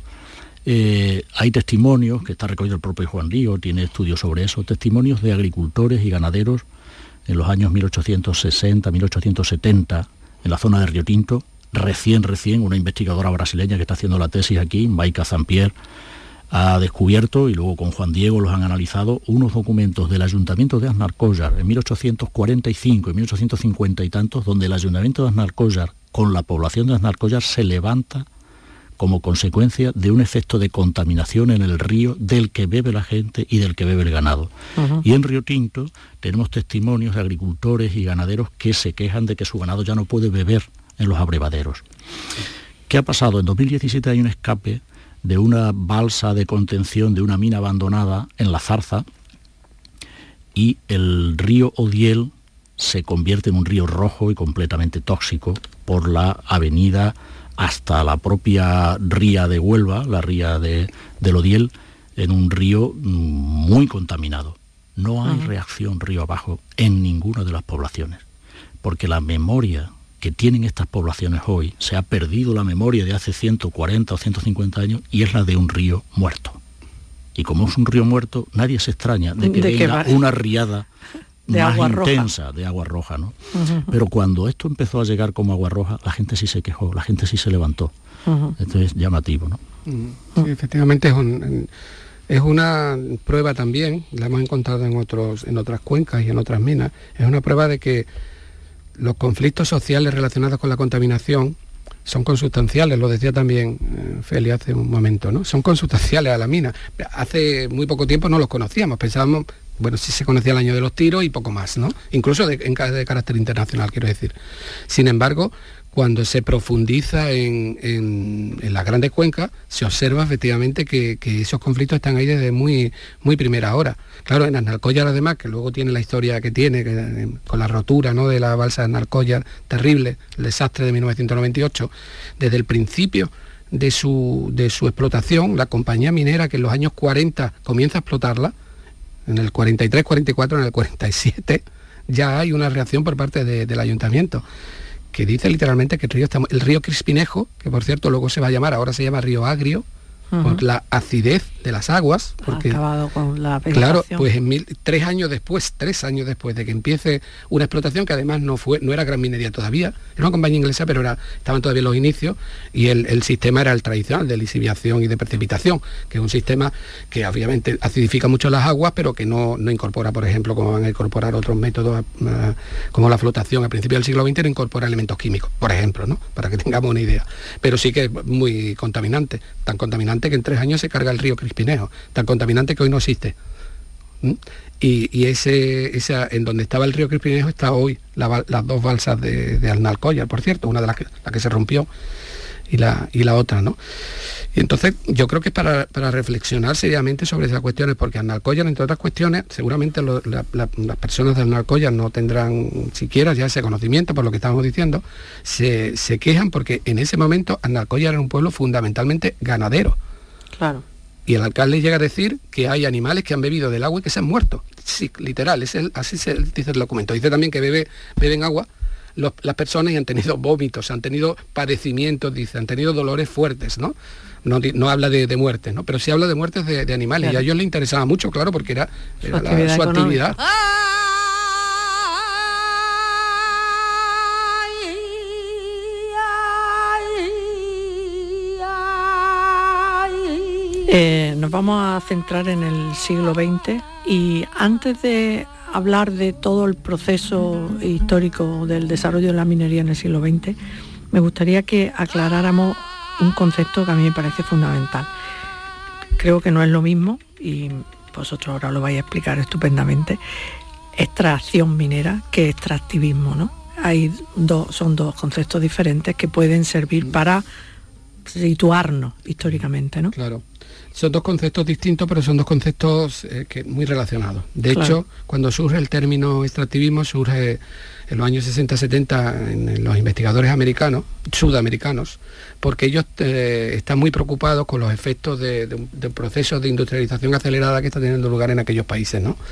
Eh, hay testimonios, que está recogido el propio Juan Diego, tiene estudios sobre eso, testimonios de agricultores y ganaderos en los años mil ochocientos sesenta, mil ochocientos setenta, en la zona de Río Tinto, recién, recién, una investigadora brasileña que está haciendo la tesis aquí, Maika Zampier, ha descubierto, y luego con Juan Diego los han analizado, unos documentos del Ayuntamiento de Aznalcóllar en mil ochocientos cuarenta y cinco y mil ochocientos cincuenta y tantos, donde el Ayuntamiento de Aznalcóllar, con la población de Aznalcóllar, se levanta como consecuencia de un efecto de contaminación en el río del que bebe la gente y del que bebe el ganado. Uh-huh. Y en Río Tinto tenemos testimonios de agricultores y ganaderos que se quejan de que su ganado ya no puede beber en los abrevaderos. ¿Qué ha pasado? En dos mil diecisiete hay un escape de una balsa de contención de una mina abandonada en La Zarza, y el río Odiel se convierte en un río rojo y completamente tóxico por la avenida hasta la propia ría de Huelva, la ría de, del Odiel, en un río muy contaminado. No hay uh-huh. reacción río abajo en ninguna de las poblaciones, porque la memoria que tienen estas poblaciones hoy, se ha perdido la memoria de hace ciento cuarenta o ciento cincuenta años, y es la de un río muerto. Y como es un río muerto, nadie se extraña de que de venga que una riada de más agua intensa roja. de agua roja, ¿no? Uh-huh. Pero cuando esto empezó a llegar como agua roja, la gente sí se quejó, la gente sí se levantó. Uh-huh. Esto es llamativo, ¿no? Sí, efectivamente es, un, es una prueba también, la hemos encontrado en otros, en otras cuencas y en otras minas, es una prueba de que los conflictos sociales relacionados con la contaminación son consustanciales, lo decía también eh, Feli hace un momento, ¿no? Son consustanciales a la mina. Hace muy poco tiempo no los conocíamos, pensábamos, bueno, sí se conocía el año de los tiros y poco más, ¿no? Incluso de, en, de carácter internacional, quiero decir. Sin embargo, cuando se profundiza en, en, en las grandes cuencas, se observa efectivamente que, que esos conflictos están ahí desde muy, muy primera hora. Claro, en Aznalcóllar además, que luego tiene la historia que tiene, que, con la rotura, ¿no?, de la balsa de Aznalcóllar, terrible, el desastre de mil novecientos noventa y ocho, desde el principio de su, de su explotación, la compañía minera que en los años cuarenta comienza a explotarla, en el cuarenta y tres, cuarenta y cuatro, en el cuarenta y siete, ya hay una reacción por parte de, del ayuntamiento, que dice literalmente que el río, está, el río Crispinejo, que por cierto luego se va a llamar, ahora se llama río Agrio, uh-huh. por la acidez de las aguas, porque ha acabado con la vegetación. Claro, pues en mil, tres años después, tres años después de que empiece una explotación que además no fue, no era gran minería todavía, era una compañía inglesa, pero era, estaban todavía los inicios, y el, el sistema era el tradicional de lisiviación y de precipitación, que es un sistema que obviamente acidifica mucho las aguas, pero que no, no incorpora, por ejemplo, como van a incorporar otros métodos, uh, como la flotación a principios del siglo veinte, no incorpora elementos químicos, por ejemplo, ¿no?, para que tengamos una idea. Pero sí que es muy contaminante, tan contaminante que en tres años se carga el río Crispinejo, tan contaminante que hoy no existe. ¿Mm? Y, y ese, esa, en donde estaba el río Crispinejo está hoy la, las dos balsas de, de Aznalcóllar, por cierto, una de las que, la que se rompió y la, y la otra, ¿no? Y entonces yo creo que es para, para reflexionar seriamente sobre esas cuestiones, porque Alcoyar, entre otras cuestiones, seguramente lo, la, la, las personas de Alcoyar no tendrán siquiera ya ese conocimiento, por lo que estamos diciendo, se, se quejan porque en ese momento Alcoyar era un pueblo fundamentalmente ganadero. Claro. Y el alcalde llega a decir que hay animales que han bebido del agua y que se han muerto. Sí, literal, es el, así se dice el documento. Dice también que bebe, beben agua los, las personas y han tenido vómitos, han tenido padecimientos, dice, han tenido dolores fuertes, ¿no? No, no habla de, de muertes, ¿no? Pero sí habla de muertes de, de animales. Claro. Y a ellos les interesaba mucho, claro, porque era, era su actividad. La, su actividad. Eh, nos vamos a centrar en el siglo veinte y antes de hablar de todo el proceso histórico del desarrollo de la minería en el siglo veinte, me gustaría que aclaráramos un concepto que a mí me parece fundamental. Creo que no es lo mismo, y vosotros ahora lo vais a explicar estupendamente, extracción minera que extractivismo, ¿no? Hay dos, son dos conceptos diferentes que pueden servir para situarnos históricamente, ¿no? Claro. Son dos conceptos distintos, pero son dos conceptos eh, que muy relacionados. De claro. hecho, cuando surge el término extractivismo, surge en los años sesenta setenta en, en los investigadores americanos, sudamericanos, porque ellos eh, están muy preocupados con los efectos de, de, de procesos de industrialización acelerada que está teniendo lugar en aquellos países, ¿no?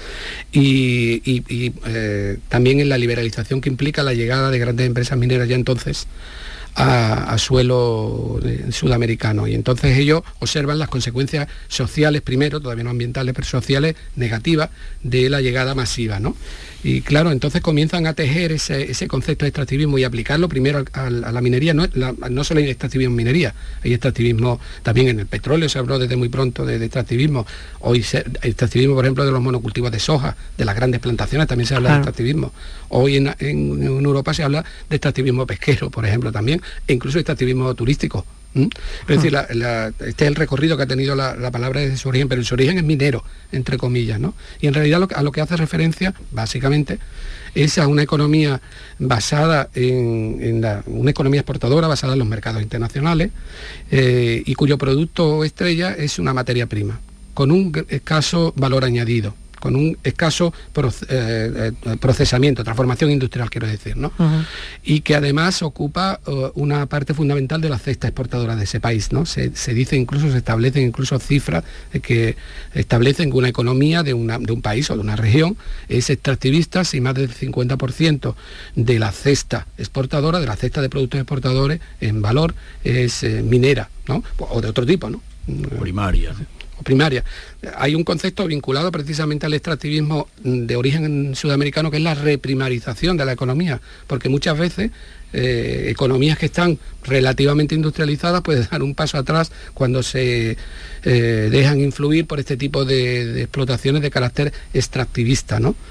Y, y, y eh, también en la liberalización que implica la llegada de grandes empresas mineras ya entonces A, a suelo sudamericano, y entonces ellos observan las consecuencias sociales primero, todavía no ambientales, pero sociales negativas de la llegada masiva, ¿no? Y claro, entonces comienzan a tejer ese, ese concepto de extractivismo y aplicarlo primero a, a, a la minería. No, la, no solo hay extractivismo en minería, hay extractivismo también en el petróleo, se habló desde muy pronto de, de extractivismo. Hoy se, extractivismo, por ejemplo, de los monocultivos de soja, de las grandes plantaciones, también se habla claro. de extractivismo. Hoy en, en, en Europa se habla de extractivismo pesquero, por ejemplo, también, e incluso extractivismo turístico. ¿Mm? Es decir, la, la, este es el recorrido que ha tenido la, la palabra desde su origen, pero su origen es minero, entre comillas, ¿no? Y en realidad lo que, a lo que hace referencia, básicamente, es a una economía basada en, en la, una economía exportadora basada en los mercados internacionales eh, y cuyo producto estrella es una materia prima, con un escaso valor añadido, con un escaso eh, procesamiento, transformación industrial, quiero decir, ¿no? Uh-huh. Y que además ocupa uh, una parte fundamental de la cesta exportadora de ese país, ¿no? Se, se dice incluso, se establecen incluso cifras de que establecen que una economía de, una, de un país o de una región es extractivista si más del cincuenta por ciento de la cesta exportadora, de la cesta de productos exportadores en valor, es eh, minera, ¿no? O de otro tipo, ¿no? Primaria. primaria. Hay un concepto vinculado precisamente al extractivismo de origen sudamericano, que es la reprimarización de la economía, porque muchas veces eh, economías que están relativamente industrializadas pueden dar un paso atrás cuando se eh, dejan influir por este tipo de, de explotaciones de carácter extractivista, ¿no?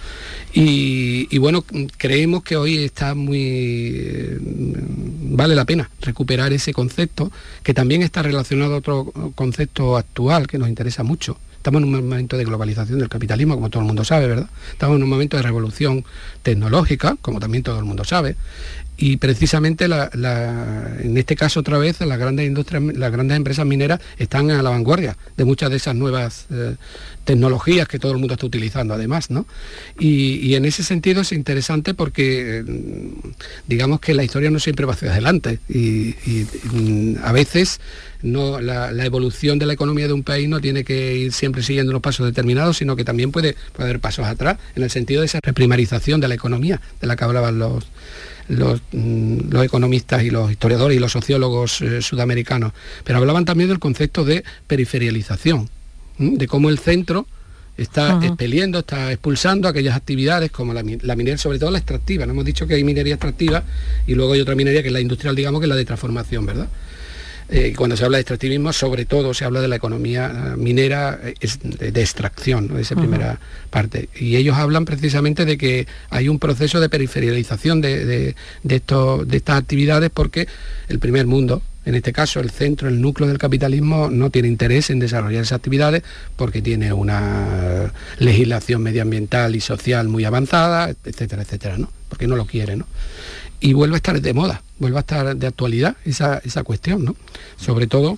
Y, y bueno, creemos que hoy está muy eh, vale la pena recuperar ese concepto, que también está relacionado a otro concepto actual que nos interesa mucho. Estamos en un momento de globalización del capitalismo, como todo el mundo sabe, ¿verdad? Estamos en un momento de revolución tecnológica, como también todo el mundo sabe, y precisamente la, la, en este caso otra vez las grandes industrias, las grandes empresas mineras están a la vanguardia de muchas de esas nuevas eh, tecnologías que todo el mundo está utilizando además, ¿no? Y, y en ese sentido es interesante porque eh, digamos que la historia no siempre va hacia adelante y, y, y a veces no, la, la evolución de la economía de un país no tiene que ir siempre siguiendo unos pasos determinados, sino que también puede, puede haber pasos atrás en el sentido de esa reprimarización de la economía de la que hablaban los Los, los economistas y los historiadores y los sociólogos eh, sudamericanos, pero hablaban también del concepto de periferialización, ¿m? de cómo el centro está uh-huh. expeliendo, está expulsando aquellas actividades como la, la minería, sobre todo la extractiva. No hemos dicho que hay minería extractiva y luego hay otra minería que es la industrial, digamos, que es la de transformación, ¿verdad? Eh, cuando se habla de extractivismo, sobre todo se habla de la economía minera es de, de extracción, ¿no? Esa uh-huh. primera parte. Y ellos hablan precisamente de que hay un proceso de periferialización de, de, de, esto, de estas actividades porque el primer mundo en este caso el centro, el núcleo del capitalismo no tiene interés en desarrollar esas actividades porque tiene una legislación medioambiental y social muy avanzada, etcétera, etcétera, ¿no? Porque no lo quiere, ¿no? Y vuelve a estar de moda, vuelve a estar de actualidad esa, esa cuestión, ¿no? Sobre todo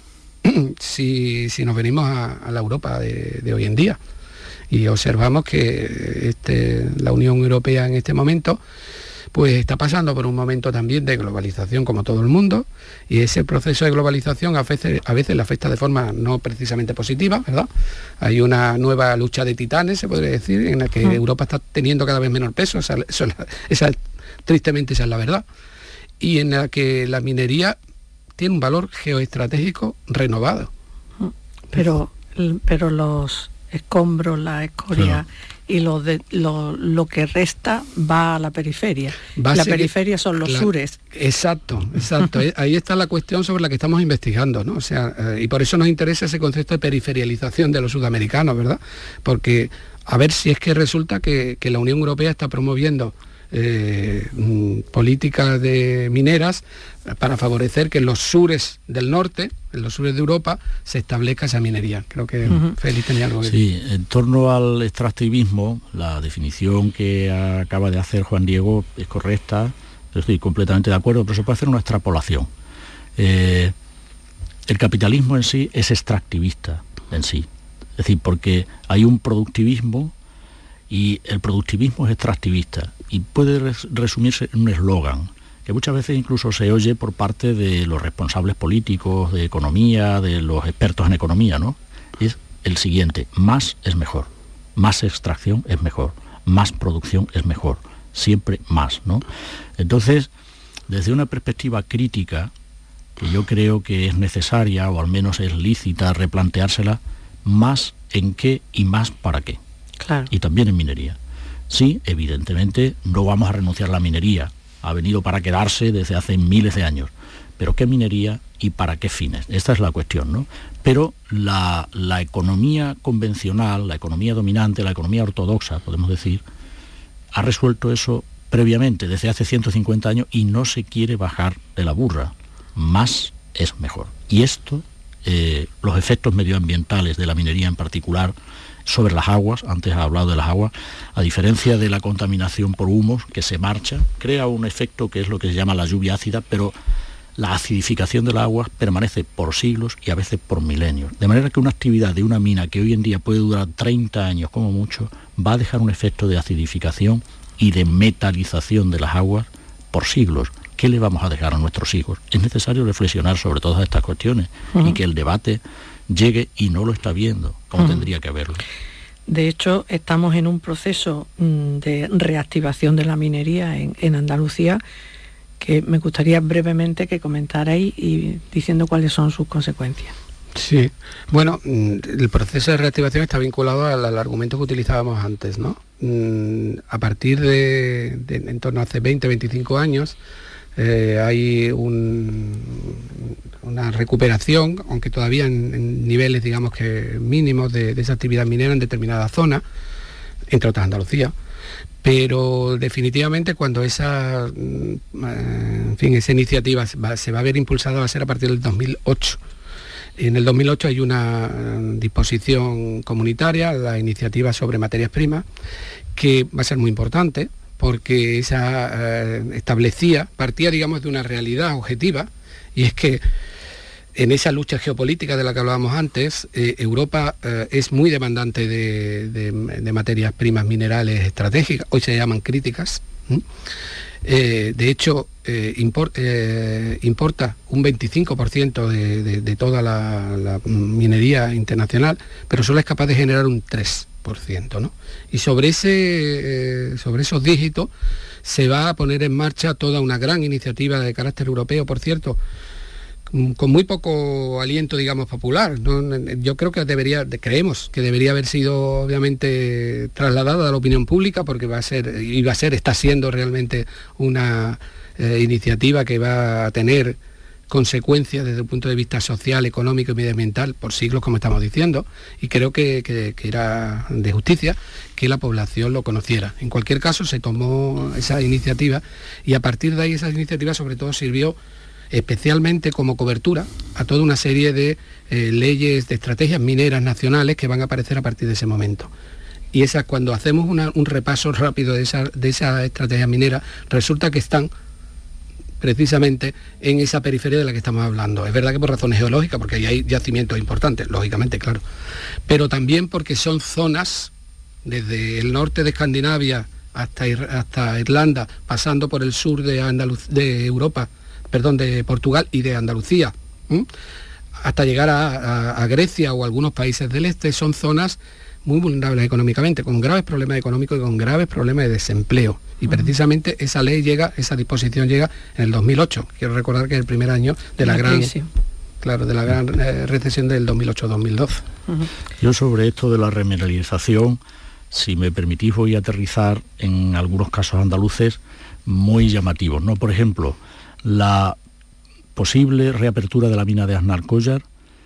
si, si nos venimos a, a la Europa de, de hoy en día y observamos que este, la Unión Europea en este momento pues está pasando por un momento también de globalización como todo el mundo, y ese proceso de globalización a veces, a veces le afecta de forma no precisamente positiva, ¿verdad? Hay una nueva lucha de titanes, se podría decir, en la que uh-huh. Europa está teniendo cada vez menor peso, esa, esa, esa, tristemente esa es la verdad, y en la que la minería tiene un valor geoestratégico renovado. Pero, pero los escombros, la escoria... Sí. Y lo, de, lo, lo que resta va a la periferia. Va la seguir, periferia son los claro, sures. Exacto, exacto. Ahí está la cuestión sobre la que estamos investigando, ¿no? O sea, eh, y por eso nos interesa ese concepto de periferialización de los sudamericanos, ¿verdad? Porque a ver si es que resulta que, que la Unión Europea está promoviendo eh, políticas de mineras para favorecer que en los sures del norte, en los sures de Europa, se establezca esa minería. Creo que uh-huh. Félix tenía algo que decir. Sí, en torno al extractivismo, la definición que acaba de hacer Juan Diego es correcta, estoy completamente de acuerdo, pero se puede hacer una extrapolación. Eh, el capitalismo en sí es extractivista en sí, es decir, porque hay un productivismo y el productivismo es extractivista y puede res- resumirse en un eslogan que muchas veces incluso se oye por parte de los responsables políticos, de economía, de los expertos en economía, ¿no? Es el siguiente: más es mejor, más extracción es mejor, más producción es mejor, siempre más, ¿no? Entonces, desde una perspectiva crítica, que yo creo que es necesaria, o al menos es lícita replanteársela, más en qué y más para qué. Claro. Y también en minería. Sí, evidentemente no vamos a renunciar a la minería, ha venido para quedarse desde hace miles de años, pero ¿qué minería y para qué fines? Esta es la cuestión, ¿no? Pero la, la economía convencional, la economía dominante, la economía ortodoxa, podemos decir, ha resuelto eso previamente, desde hace ciento cincuenta años, y no se quiere bajar de la burra. Más es mejor. Y esto, eh, los efectos medioambientales de la minería en particular, sobre las aguas, antes ha hablado de las aguas, a diferencia de la contaminación por humos que se marcha, crea un efecto que es lo que se llama la lluvia ácida, pero la acidificación de las aguas permanece por siglos y a veces por milenios. De manera que una actividad de una mina que hoy en día puede durar treinta años como mucho, va a dejar un efecto de acidificación y de metalización de las aguas por siglos. ¿Qué le vamos a dejar a nuestros hijos? Es necesario reflexionar sobre todas estas cuestiones uh-huh. y que el debate llegue, y no lo está viendo como uh-huh. tendría que haberlo. De hecho, estamos en un proceso mm, de reactivación de la minería en, en Andalucía, que me gustaría brevemente que comentarais y diciendo cuáles son sus consecuencias. Sí, bueno, el proceso de reactivación está vinculado al, al argumento que utilizábamos antes, ¿no? A partir de, de en torno a hace veinte, veinticinco años, Eh, hay un, una recuperación, aunque todavía en, en niveles, digamos que mínimos, de, de esa actividad minera en determinada zona, entre otras Andalucía, pero definitivamente cuando esa, eh, en fin, esa iniciativa se va, se va a ver impulsada va a ser a partir del dos mil ocho. En el dos mil ocho hay una disposición comunitaria, la iniciativa sobre materias primas, que va a ser muy importante, porque esa eh, establecía, partía, digamos, de una realidad objetiva, y es que en esa lucha geopolítica de la que hablábamos antes, eh, Europa eh, es muy demandante de, de, de materias primas minerales estratégicas, hoy se llaman críticas. Eh, de hecho, eh, import, eh, importa un veinticinco por ciento de, de, de toda la, la minería internacional, pero solo es capaz de generar un tres por ciento, ¿no? Y sobre, ese, eh, sobre esos dígitos se va a poner en marcha toda una gran iniciativa de carácter europeo, por cierto, con muy poco aliento, digamos, popular, ¿no? Yo creo que debería, creemos que debería haber sido obviamente trasladada a la opinión pública, porque va a ser, y va a ser, está siendo realmente una eh, iniciativa que va a tener consecuencias desde el punto de vista social, económico y medioambiental por siglos, como estamos diciendo, y creo que, que, que era de justicia que la población lo conociera. En cualquier caso, se tomó esa iniciativa, y a partir de ahí esa iniciativa sobre todo sirvió especialmente como cobertura a toda una serie de eh, leyes de estrategias mineras nacionales que van a aparecer a partir de ese momento. Y esas, cuando hacemos una, un repaso rápido de esa, de esa estrategia minera, resulta que están precisamente en esa periferia de la que estamos hablando. Es verdad que por razones geológicas, porque ahí hay yacimientos importantes, lógicamente, claro, pero también porque son zonas, desde el norte de Escandinavia hasta, hasta Irlanda, pasando por el sur de, Andaluz, de Europa, perdón, de Portugal y de Andalucía, ¿m? hasta llegar a, a, a Grecia o algunos países del este, son zonas muy vulnerables económicamente, con graves problemas económicos y con graves problemas de desempleo. Y precisamente esa ley llega, esa disposición llega en el dos mil ocho. Quiero recordar que es el primer año de la, la gran crisis. Claro, de la gran eh, recesión del dos mil ocho dos mil doce. Uh-huh. Yo sobre esto de la remineralización, si me permitís, voy a aterrizar en algunos casos andaluces muy llamativos, ¿no? Por ejemplo, la posible reapertura de la mina de Aznalcóllar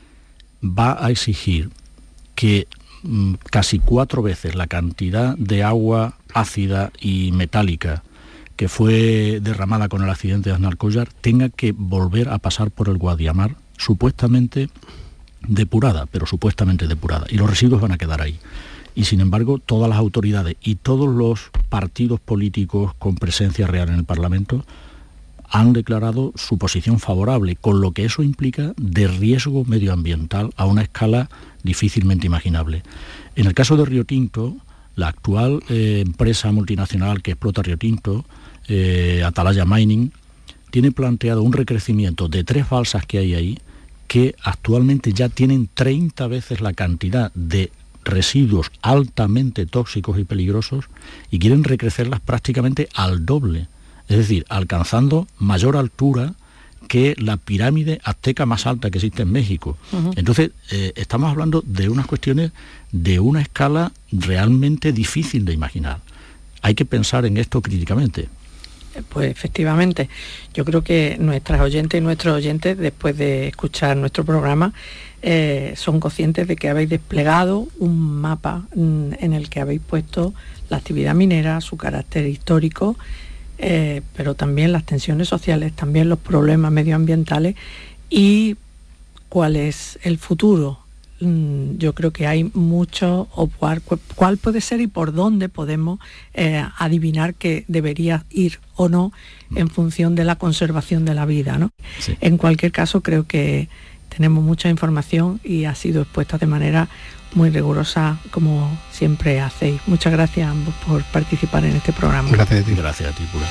va a exigir que casi cuatro veces la cantidad de agua ácida y metálica que fue derramada con el accidente de Aznalcóllar tenga que volver a pasar por el Guadiamar, supuestamente depurada, pero supuestamente depurada, y los residuos van a quedar ahí. Y sin embargo, todas las autoridades y todos los partidos políticos con presencia real en el Parlamento han declarado su posición favorable, con lo que eso implica de riesgo medioambiental a una escala difícilmente imaginable. En el caso de Río Tinto, la actual eh, empresa multinacional que explota Río Tinto, eh, Atalaya Mining, tiene planteado un recrecimiento de tres balsas que hay ahí, que actualmente ya tienen treinta veces la cantidad de residuos altamente tóxicos y peligrosos, y quieren recrecerlas prácticamente al doble. Es decir, alcanzando mayor altura que la pirámide azteca más alta que existe en México. Uh-huh. Entonces, eh, estamos hablando de unas cuestiones de una escala realmente difícil de imaginar. Hay que pensar en esto críticamente. Pues efectivamente, yo creo que nuestras oyentes y nuestros oyentes, después de escuchar nuestro programa, eh, son conscientes de que habéis desplegado un mapa mm, en el que habéis puesto la actividad minera, su carácter histórico, Eh, pero también las tensiones sociales, también los problemas medioambientales y cuál es el futuro. Mm, yo creo que hay mucho, o cuál, cuál puede ser y por dónde podemos eh, adivinar que debería ir o no en función de la conservación de la vida, ¿no? Sí. En cualquier caso, creo que tenemos mucha información y ha sido expuesta de manera muy rigurosa, como siempre hacéis. Muchas gracias a ambos por participar en este programa. Gracias a ti. Gracias a ti, Pura.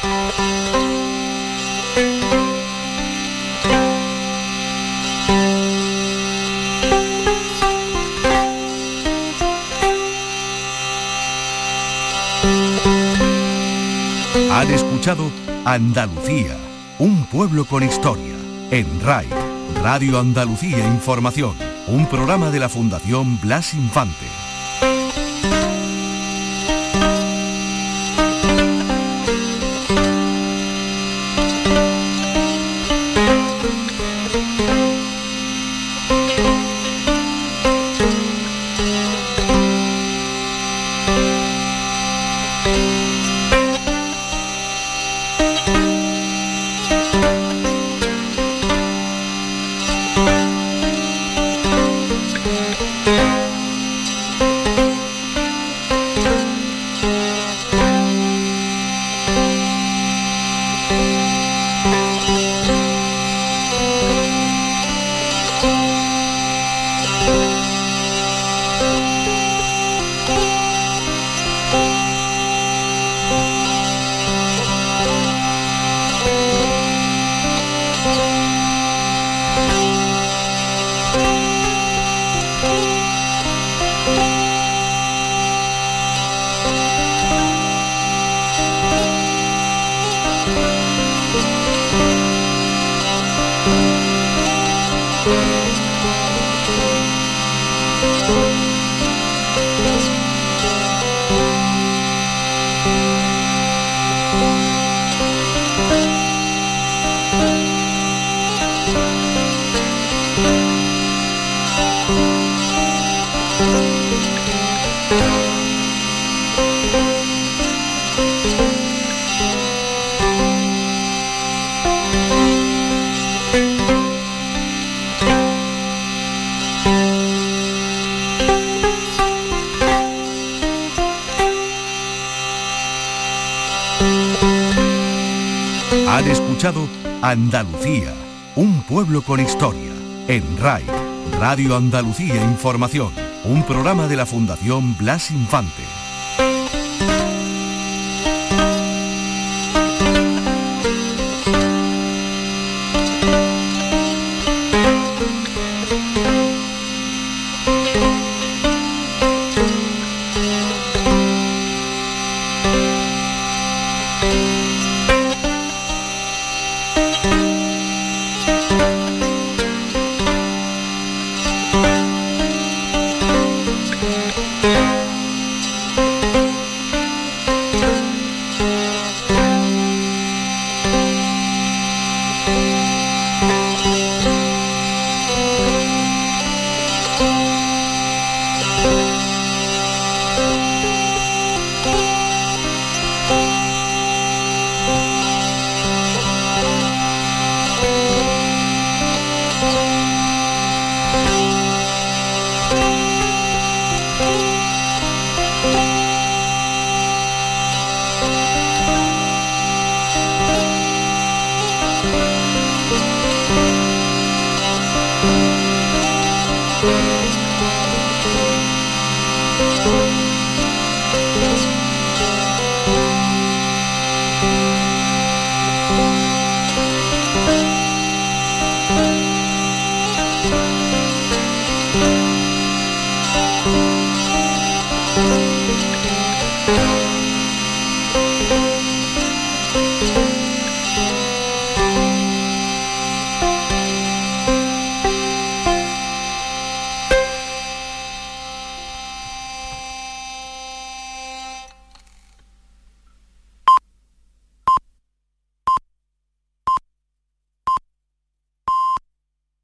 Han escuchado Andalucía, un pueblo con historia, en RAI, Radio Andalucía Información. Un programa de la Fundación Blas Infante. Han escuchado Andalucía, un pueblo con historia, en R A I, Radio Andalucía Información, un programa de la Fundación Blas Infante. Yeah.